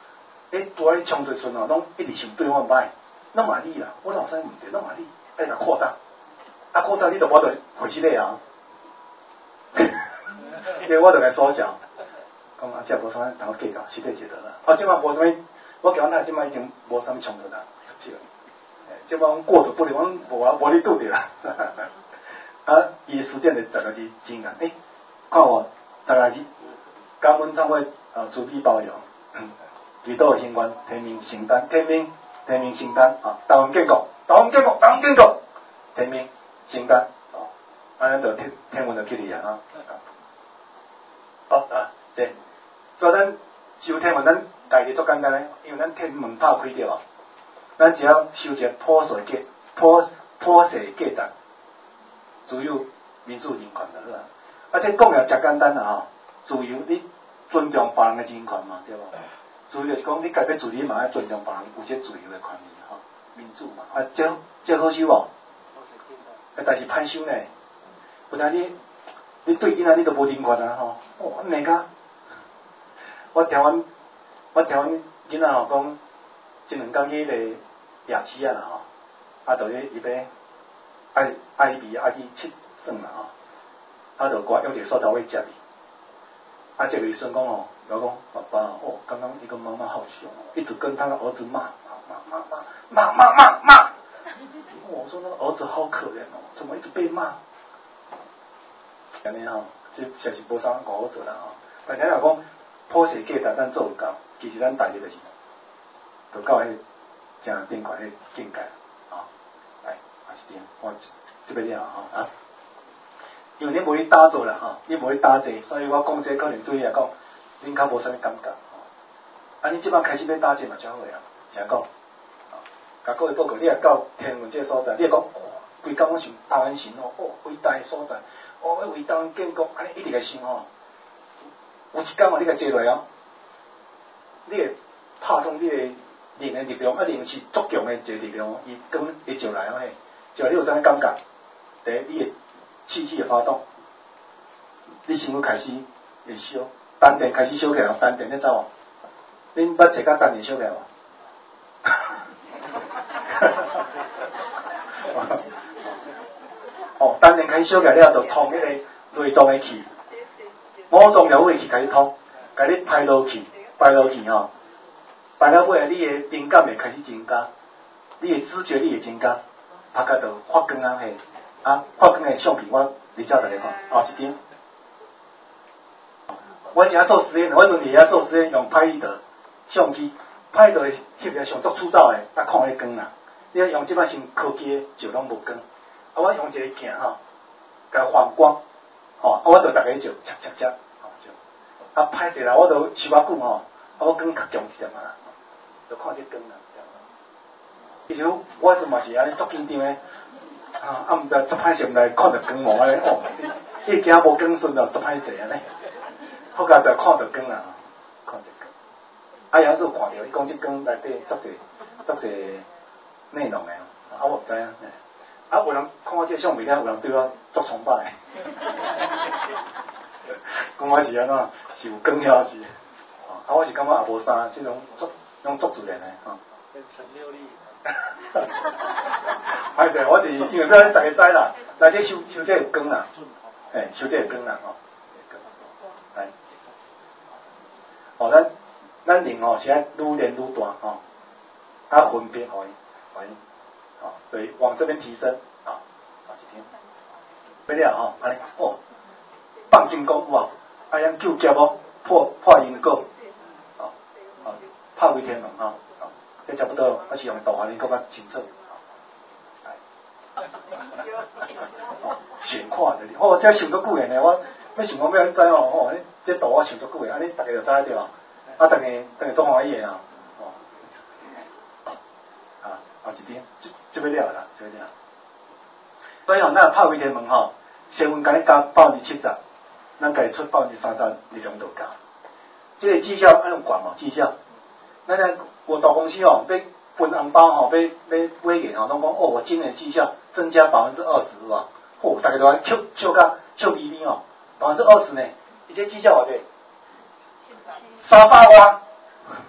诶，拄仔冲对阵哦，拢一直想对我歹，拢嘛你啦，我老师毋对，拢嘛你，爱甲扩大，啊扩大你就无得回去咧啊，所以我就来缩小，讲啊，这无啥通计较，实际值得啦。啊，即摆无啥物，我甲阮太即摆已经无啥物冲突啦，出去了。即摆阮过着不离，阮无啊无你拄着啦。啊，伊时间就十个字真啊，诶，看我十个字，感恩忏悔，啊，慈悲包容。祈禱獻願，提名承擔，提名提名承擔啊！台灣建國，台灣建國，台灣建國，提名承擔啊！安尼就天天文就起嚟啊！好啊，即所以咱修天文，咱家己足簡單咧，因為咱天門拍開着啊，咱只要修一個普世價普普世價值，自由、民主、人權就好啊！啊，這講也真簡單啊！自由，你尊重別人嘅人權嘛，對無？自由就是講，你家己自己嘛要尊重別人有些自由嘅權利吼，民主嘛，啊，這這好修無？啊，但是歹修呢，有當你你對囡仔你都無人權啊吼，哦，你講，我聽阮我聽阮囡仔吼講，一兩工去個夜市啊啦吼，啊，就咧伊要愛愛味愛去七耍啦吼，啊，就掛用一個塑膠袋接伊。啊，這個醫生講哦，我講爸爸哦，剛剛一個媽媽好凶，一直跟他的兒子罵罵罵罵罵罵罵罵。我說那個兒子好可憐哦，怎麼一直被罵？咁樣吼，這實是無啥好做啦吼。但係若講普世價值咱做唔到，其實咱大家就是就到迄正頂懸迄境界啊。來，啊是點？我這邊了吼啊。因為你無去打坐啦吼，你無去打坐，所以我講這可能對你來講，恁較無啥物感覺吼。啊，你即擺開始要打坐嘛，真好啊，啥講？甲各位報告，你若到天文這個所在，你若講，哦，規工我想台灣神哦，哦，偉大的所在，哦，要為台灣建國，安尼一直來想吼。有一天哦，你甲坐落哦，你會拍動你個靈的力量，啊，靈是足強的一個力量，伊講會上來哦嘿，就你有啥物感覺？第一，你會氣機會發動，你身軀開始會燒，丹田開始燒起來，丹田咧走啊，恁捌坐甲丹田燒起來無？哦，丹田開始燒起來了，就通迄個內臟的氣，五臟六腑的氣開始通，甲你排落去，排落去吼，排到尾啊，你的靈感會開始增加，你的知覺力會增加，拍甲就發光啊嘿。啊，發光的相片我你照大家看，後一點。我以前做實驗，我陣也做實驗用拍立得相機，拍立得翕個上足粗糙的，啊看迄光啦。你用即擺新科技的就攏無光，啊我用一個鏡吼，甲反光，吼，啊我就逐個照，切切切，吼照。啊歹勢啦，我就收較久吼，啊我光較強一點啊，就看這光啦。其實我陣嘛是安尼足緊張的。啊！啊，毋知足歹勢，毋知看到光無安尼哦，伊行無光順就足歹勢安尼。好佳就看到光啦，看到光。啊，有時看到伊講即光內底足濟足濟內容誒，啊我毋知影。啊，有人看我即個相片了，有人對我足崇拜。講我是安怎，是有光了是。啊，我是感覺也無啥，即種足種足自然誒，吼。陳六力。歹勢，我是因為要大家知啦，來這修修這有光啦，誒，修這有光啦，吼，係，哦，咱咱靈吼是愛愈練愈大，吼，啊分別互伊，互伊，哦，所以往這邊提升，啊，好一天，不了吼，安尼，哦，放進攻哇，啊樣救劫哦，破破因果，哦，哦，拍為天門吼。這差不多，我是用導航，你更較清楚。哦，想看着哩，哦，這想足久誒呢，我要想講要安知哦，哦，這圖我想足久誒，安尼大家就知對啊，啊，大家大家做歡喜誒啊，哦，啊，後一邊，這這要了啦，這要了。所以哦，咱拍為天門吼，成分甲你加百分之七十，咱家己出百分之三十力量就夠。這個績效按用管嘛，績效，咱咱。我大公司哦，要分紅包吼，要要買嘢吼，攏講哦，我今年績效增加百分之二十是吧？哦，大家都愛笑笑甲笑眯眯哦，百分之二十呢，伊這績效偌濟？三百萬，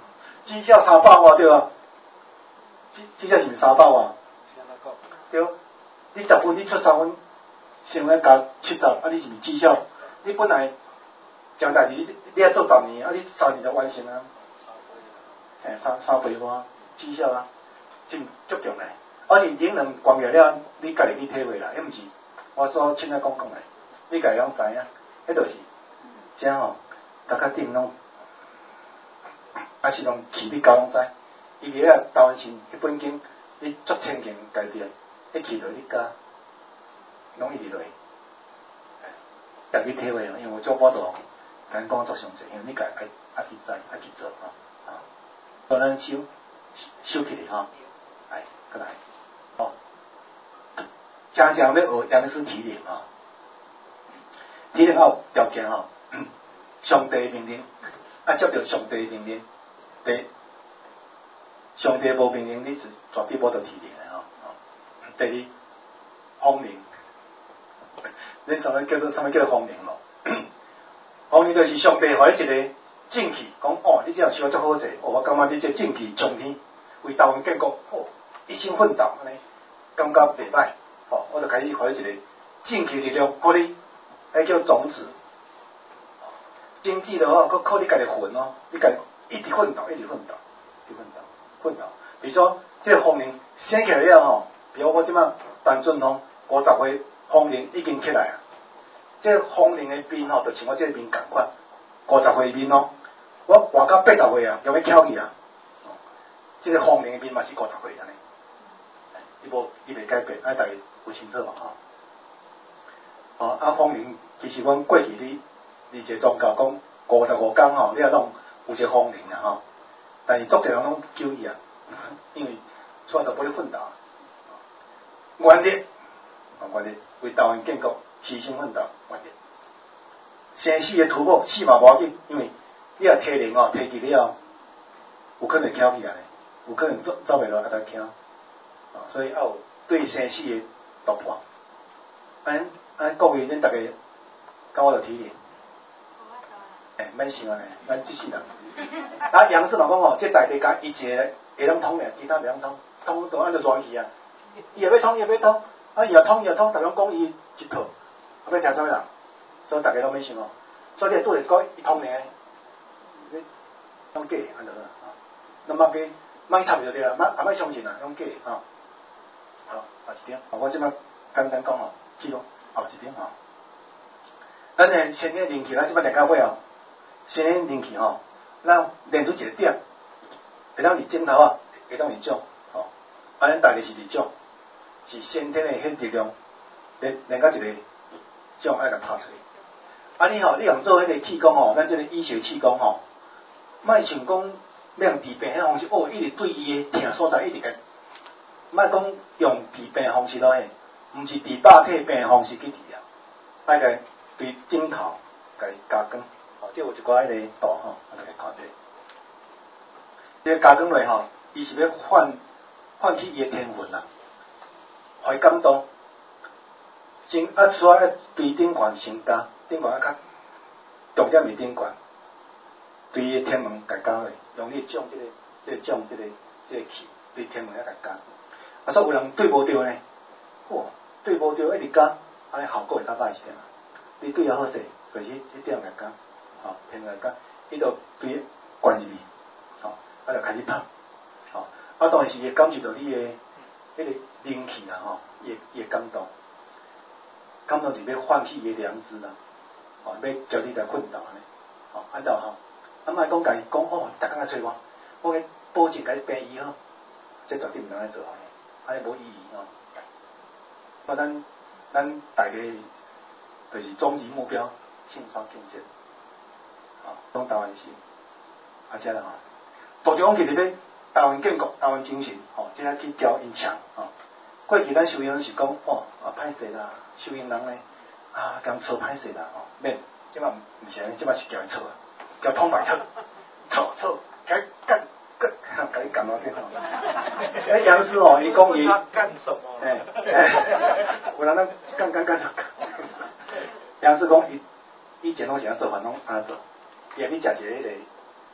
绩效三百万对啊，绩绩效是毋是三百万？对，你十分你出三分，想要加七十，啊你是毋是绩效？你本来讲代志，你你要做十年，啊你三年就完成啊。诶，三三倍外绩效啊，真足强嘞。而且领人关灭了，你家己去体会啦，迄毋是我所亲爱讲讲诶，你家己拢知影，迄著是，真吼，大家顶拢，还是拢去你教拢知，伊个啊台湾是迄本经，你足千件家己，一去落你教，拢一直落，家己体会哦，因为做报道，甲讲做上济，因为你家己爱爱去知，爱去做吼，啊，所以咱收收起来吼，来，过来。哦，常常要学杨师提领啊，提领有条件吼，上帝命令，啊接着上帝命令，第上帝无命令，你是绝对无得提领的吼。第二，风铃，恁什么叫做什么叫做风铃咯？风铃就是上帝互伊一个正气，讲哦，你这样修足好势，哦，我感觉你这正气冲天，为台湾建国，哦，一心奋斗安尼。感觉袂歹，哦，我就开始互伊一个正气力量，互你，迄叫种子。经济的话，佮靠你家己混哦，你家一直奋斗，一直奋斗，一直奋斗，奋斗。比如说，这个风铃升起来了吼，比如我即摆陈俊宏五十岁，风铃已经起来啊。这个风铃的面吼，就像我这个面共款，五十岁面哦，我活到八十岁啊，用要翘去啊。这个风铃的面嘛是五十岁安尼。伊无，伊袂改变，爱大家有清楚嘛吼。哦，啊，风铃其实阮过去哩，哩一个宗教讲五十五天吼，你也拢有一个风铃啊吼。但是足侪人拢救伊啊，因为出来就不咧奋斗。原力，原力为台湾建国牺牲奋斗，原力。生死的突破，死嘛无要紧，因为你若体能哦，提起了，有可能翘起来，有可能走走袂落，啊，得翘。所以要有对生死的突破。安安各位，恁大家甲我着体验。诶，免想咧，咱即世人。啊，杨氏嘛讲吼，这大地甲伊一个会通通咧，其他袂通通，通都按照热气啊。伊也要通，伊也要通，啊，伊也通，伊也通，逐种讲伊一套，啊，要听啥物人？所以大家拢免想哦。所以你拄着讲伊通咧，你拢假安尼啦，咱莫去莫插就对啦，莫也莫相信啦，拢假吼。好，后一点，我即摆简单讲吼，去咯，后一点吼。咱诶先诶灵气，咱即摆练到尾哦，先诶灵气吼，咱练出一个点，会当伫枕头啊，会当伫种，吼，啊，咱大概是伫种，是先天诶迄力量，练练到一个种爱甲拍出来。啊，你吼，你用做迄个气功吼，咱即个医学气功吼，莫想讲要用治病迄方式，哦，一直对伊诶疼所在一直个。莫讲用治病方式咯，嘿，毋是治百体病方式去治啊，爱个对顶头甲伊加光，哦，这有一寡迄个图吼，我来看者。这个加光落吼，伊是要唤唤起伊诶天分啦，互伊感动，先啊，所以对顶悬先加，顶悬啊较重点是顶悬，对伊诶天门甲加落，用你种即个、即个种、即个、即个气，对天门啊甲加。啊，所以有人对无着呢，哇，对无着一直加，安尼效果会较歹一点啊。你对啊好势，就是一点来加，吼，偏来加，伊就对灌入去，吼，啊就开始拍，吼，啊当然是会感受到你诶迄个灵气啦，吼，伊伊会感动，感动是要唤起伊诶良知啦，吼，要叫你来奋斗安尼，吼，安怎吼，啊莫讲家己讲哦，逐工来找我，我给保证甲你病医好，这绝对毋能安尼做安尼。安尼无意义哦。啊，咱咱大家就是终极目标，线上建设，啊，讲台湾是，啊，遮啦吼。大中其实要台湾建国、台湾精神，吼、哦，即个去交因强，吼、哦。过去咱收营是讲，哦，啊，歹势啦，收营人咧，啊，讲错歹势啦，吼、哦，免，即摆毋是安尼，即摆是交因错啊，交通歹错，错错，该干。甲你干落去吼，哎，杨师哦，伊讲伊干什么？ 哎哎，有人咱干干干就干。杨师讲伊以前拢是安做饭，拢安做，伊也去食一个迄个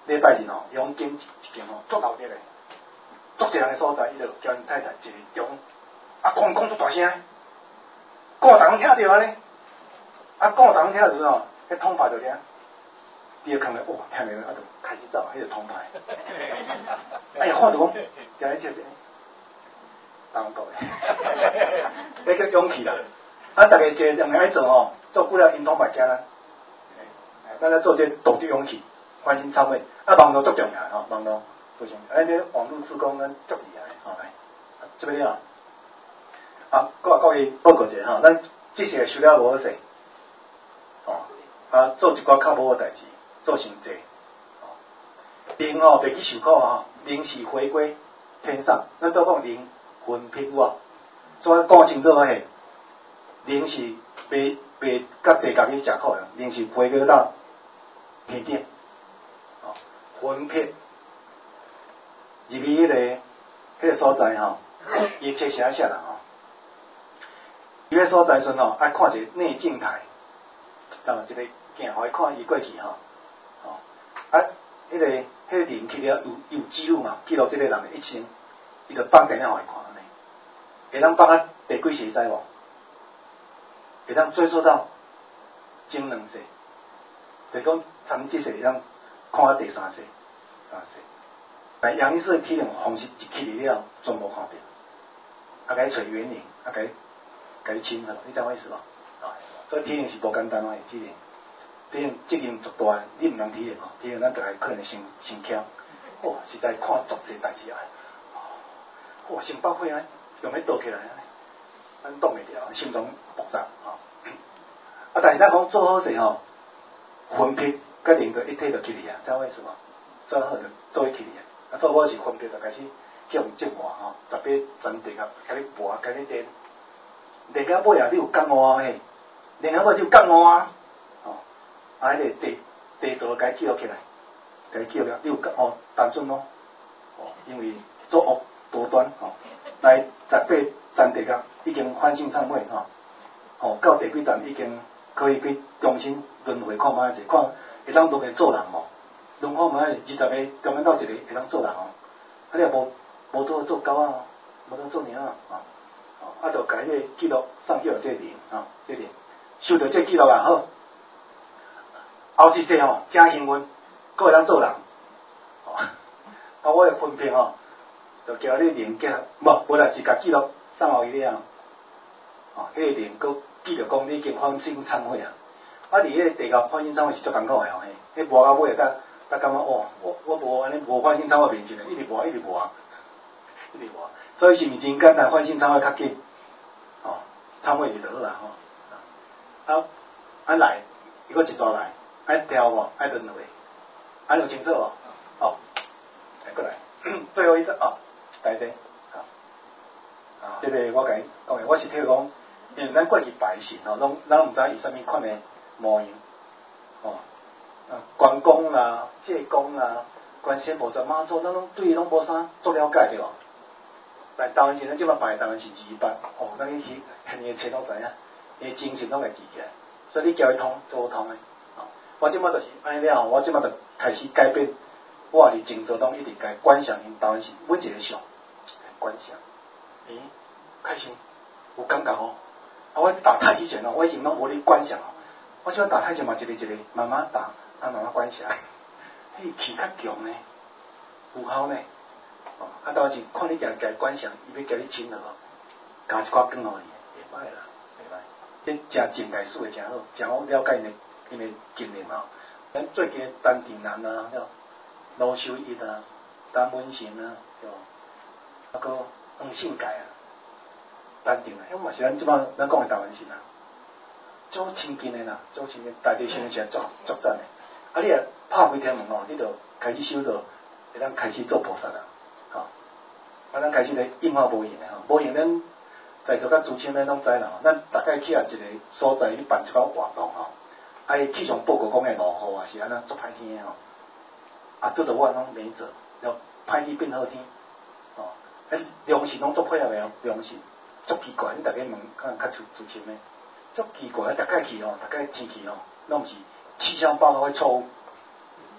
礼拜日吼，永景一间吼，足闹热的，足一人的所在，伊就叫因太太一个中，啊讲讲足大声，讲逐人听着安尼，啊讲逐人听着时吼，迄通牌就听，第二坑咧，哇，听着啊就开始走，迄个通牌，哎呀，看着讲，真係真係，當到嘅，迄叫勇氣啦，啊，大家一兩個愛做吼，做久了因通牌驚咱，咱咧做這道德勇氣。歡欣參會，啊網絡足重要吼，網絡非常，啊啲網絡志工咱足厲害吼來，這邊啊，啊，各位各位報告一下吼，咱這些收了無好勢，吼，啊做一寡較無好代志，做傷濟，吼，靈吼袂去受苦吼，靈是回歸天上，咱都講靈魂魄有啊，所以講清楚迄，靈是袂袂甲地界去食苦的，靈是回歸到天頂。魂魄入去迄個迄個所在吼，伊冊寫寫啦吼。伊迄所在時陣吼，愛看一個內鏡台，知無？一個鏡互伊看伊過去吼，吼啊，迄、那個迄、那個靈去了有有記錄嘛，記錄即個人的一生，伊就放電影互伊看安尼，會當放啊第幾世知無？會當追溯到前兩世，就是講參即世會當看啊第三世。三世，但楊醫師體能方式一起嚟了，全部看到，啊，該找原靈，啊，該該親和，你知我意思無？啊，所以體能是無簡單誒，體能，體能責任足大，你毋通體能吼，體能咱逐個可能先先巧，哦，實在看足濟代志啊，哦，心爆血啊，用咧倒起來安尼，咱擋袂了，心中複雜吼，啊，但是咱講做好勢吼，魂魄甲靈個一體就起嚟啊，知我意思無？做好就做起嚟啊！做好是分別就開始叫人折磨吼，十八層地甲，甲你磨，甲你練，練到尾啊，你有感悟啊嘿，練到尾你有感悟啊，吼，啊，迄個地地座該記錄起來，該記錄了，你有感哦，單準咯，哦，因為作惡多端吼，來十八層地甲已經反省懺悔吼，吼到第幾層已經可以去重新輪迴看覓者，看會當落來做人無？龍虎門二十個，咁樣到一個會當做人哦，啊你也無無倒做狗啊，無倒做貓啊，哦，啊就甲迄個記錄送去互這個靈啊，這個靈收到這個記錄啊好，後一世吼真幸運，佫會當做人，哦，啊我嘅分辨吼，就叫你靈結合，無無來是甲記錄送互伊了，哦，迄個靈佫記錄講你已經反省懺悔啊，啊佇迄個地獄反省懺悔是足艱苦嘅吼，迄迄磨到尾才。他感覺哦，我我無安尼無反省懺悔面前一直磨一直磨，一直磨，所以是毋真簡單反省懺悔較緊，哦，懺悔是就好啦吼，啊，啊來，伊個一組來，愛調無，愛輪迴，安有清楚無？哦，來過來，最後一隻哦，第一隻，好，啊，這個我甲你講，我是聽講，因為咱過去拜神吼，攏咱毋知伊啥物款的模樣，哦。啊，關公啦、濟公啦、觀世音菩薩、媽祖，咱攏對伊攏無啥足了解對無？但台灣神咱即馬拜台灣神是一般，哦，咱去去現個冊攏知影，伊精神攏會記起來，所以你叫伊通做通誒。哦，我即馬就是安尼了後，我即馬就開始改變，我佇靜坐中一直該觀想因台灣神每一個相，觀想，咦，開心有感覺哦。啊，我打太極拳哦，我以前攏無咧觀想哦，我即馬打太極嘛，一個一個慢慢打。啊，慢慢觀想，迄氣較強呢，有效呢。哦，啊，到時看你家家觀想，伊要叫你親和，加一寡光互伊，袂歹啦，袂歹。即真靜態術誒，真好，真好了解因誒因誒經驗嘛。咱最近陳定南啊，對，羅秀一啊，陳文成啊，對，啊個黃信介啊，陳定南，迄嘛是咱即擺咱講誒台灣神啊，足親近誒啦，足親近，大地上是足足讚誒。啊！你若拍開天門哦，你就開始修道，會當開始做菩薩啦，吼、哦！啊，咱開始咧應化無形誒吼，無形咱在座甲主持咱攏知啦吼，咱大概去啊一個所在去辦一個活動吼，啊伊氣象報告講誒落雨啊是安怎足歹天誒吼，啊拄到我攏沒做，了歹天變好天，吼、哦！迄糧食攏足配合誒哦，糧食足奇怪，你逐個問可能較主主持誒，足奇怪，逐個去哦，逐個天氣哦，攏毋是。氣象報告會錯誤，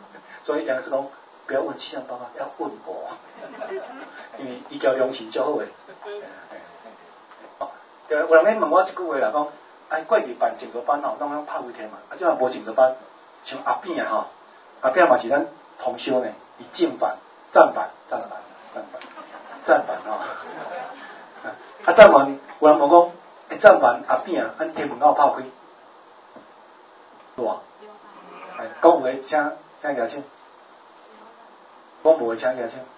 所以杨师讲不要问气象报告，要问我，因为伊交良心足好诶。哦，有人咧问我一句话啦，讲哎过去办静坐班吼，拢拢拍几天嘛，啊即嘛无静坐班，像阿扁啊吼，阿扁嘛是咱同修呢，伊正版、站板、站板、站板、站板吼。啊站板，有人问讲，哎站板阿扁啊，咱天门口拍开，有啊？哎，讲有诶，请请举手。我无会请举手。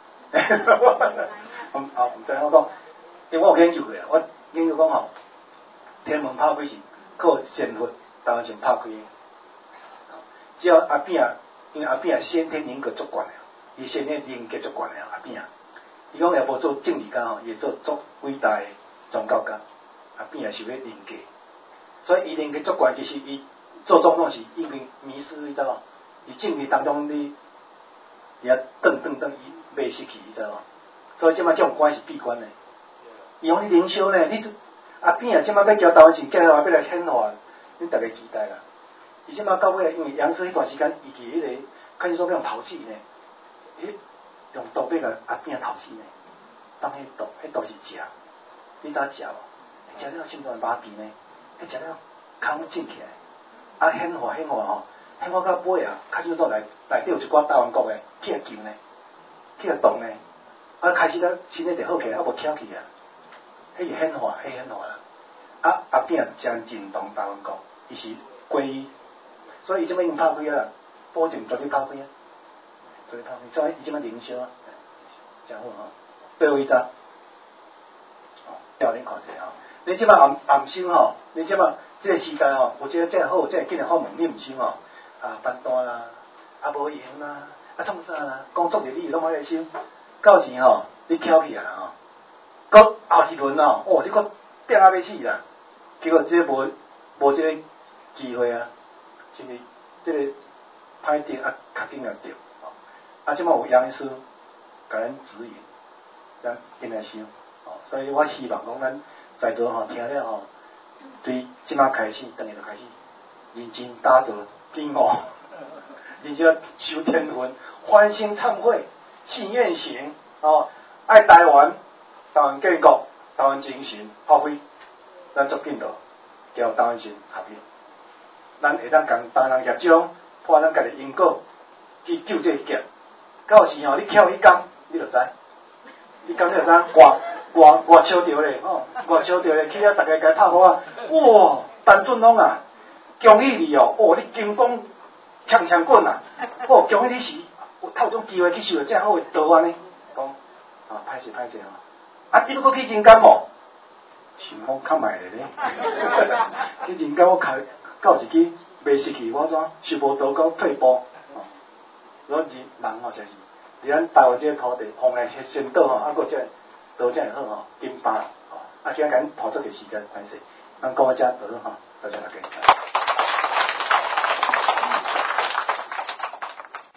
我啊，唔知我讲，因为我有研究过啊，我研究讲吼，天门拍开是靠仙佛台湾先拍开的。只要阿扁啊，因为阿扁啊先天人格足悬的，伊先天人格足悬的阿扁啊，伊讲也无做政治家吼，也做足伟大的宗教家。阿扁啊是要人格，所以伊人格足悬，其实伊做总统是因为迷失，你知道无？伊政治当中你。伊啊，转转转，伊袂失去，你知无？所以即摆这种关是闭关的。伊讲你灵修呢，你阿扁啊，即摆要交台湾钱，计划要来显化，恁大家期待啦。伊即摆到尾，因为杨师迄段时间，伊伫迄个看守所用头死呢，迄用毒要甲阿扁头死呢，当迄毒，迄毒是食，你知影食无？食了心脏麻痹呢，迄食了空进起来，啊显化显化吼。迄我到尾啊，看守所内内底有一寡台湾国诶，去来救呢，去来动呢，啊开始咧身体就好起来，啊无翘起啊，迄是显化，迄显化啦。啊阿扁将认同台湾国，伊是皈依，所以伊即摆已经拍开啊，保证绝对拍开啊，绝对拍开，所以伊即摆灵修啊，真好吼。最后一张，哦，叫恁看者吼，你即摆暗暗心吼，你即摆即个时代吼，有即个即个好，即个紧来发问，你毋信吼。啊，班单啦，啊无闲啦，啊创啥啦？工作日你拢爱来收，到时吼你翘起来啦吼，到后一轮哦，哦你搁拼啊要死啦，结果这无无这个机会啊，是毋是？这个歹定啊，较紧啊着，啊即摆有杨医师甲咱指引，咱紧来想，哦，所以我希望讲咱在座吼听了吼，对即摆开始，等下就开始认真打坐。听哦，而且修天分，欢欣忏悔，信愿行哦，爱台湾，台湾建国，台湾精神发挥，咱足紧到，交台湾神合力，咱会当共台湾业种破咱家己因果，去救这一劫。到时吼，你翘迄工，你就知，你讲你就知，外外外笑着咧，吼，外笑着咧，去啊，大家该拍鼓啊，哇，陈俊龙啊！恭喜你哦！哦，你金光枪枪棍啊！哦，恭喜你是有透种机会去受到正好的道安尼，讲啊，歹势歹势吼！啊，你要搁去人间无？想讲较卖咧咧，去人间我开到时去袂失去我怎受无道讲退步哦。所以人吼，就是伫咱台湾这个土地，风来先倒吼，啊，搁这道这好吼，金巴吼，啊，今日甲恁拖出个时间关系，咱讲到这倒吼，多谢大家。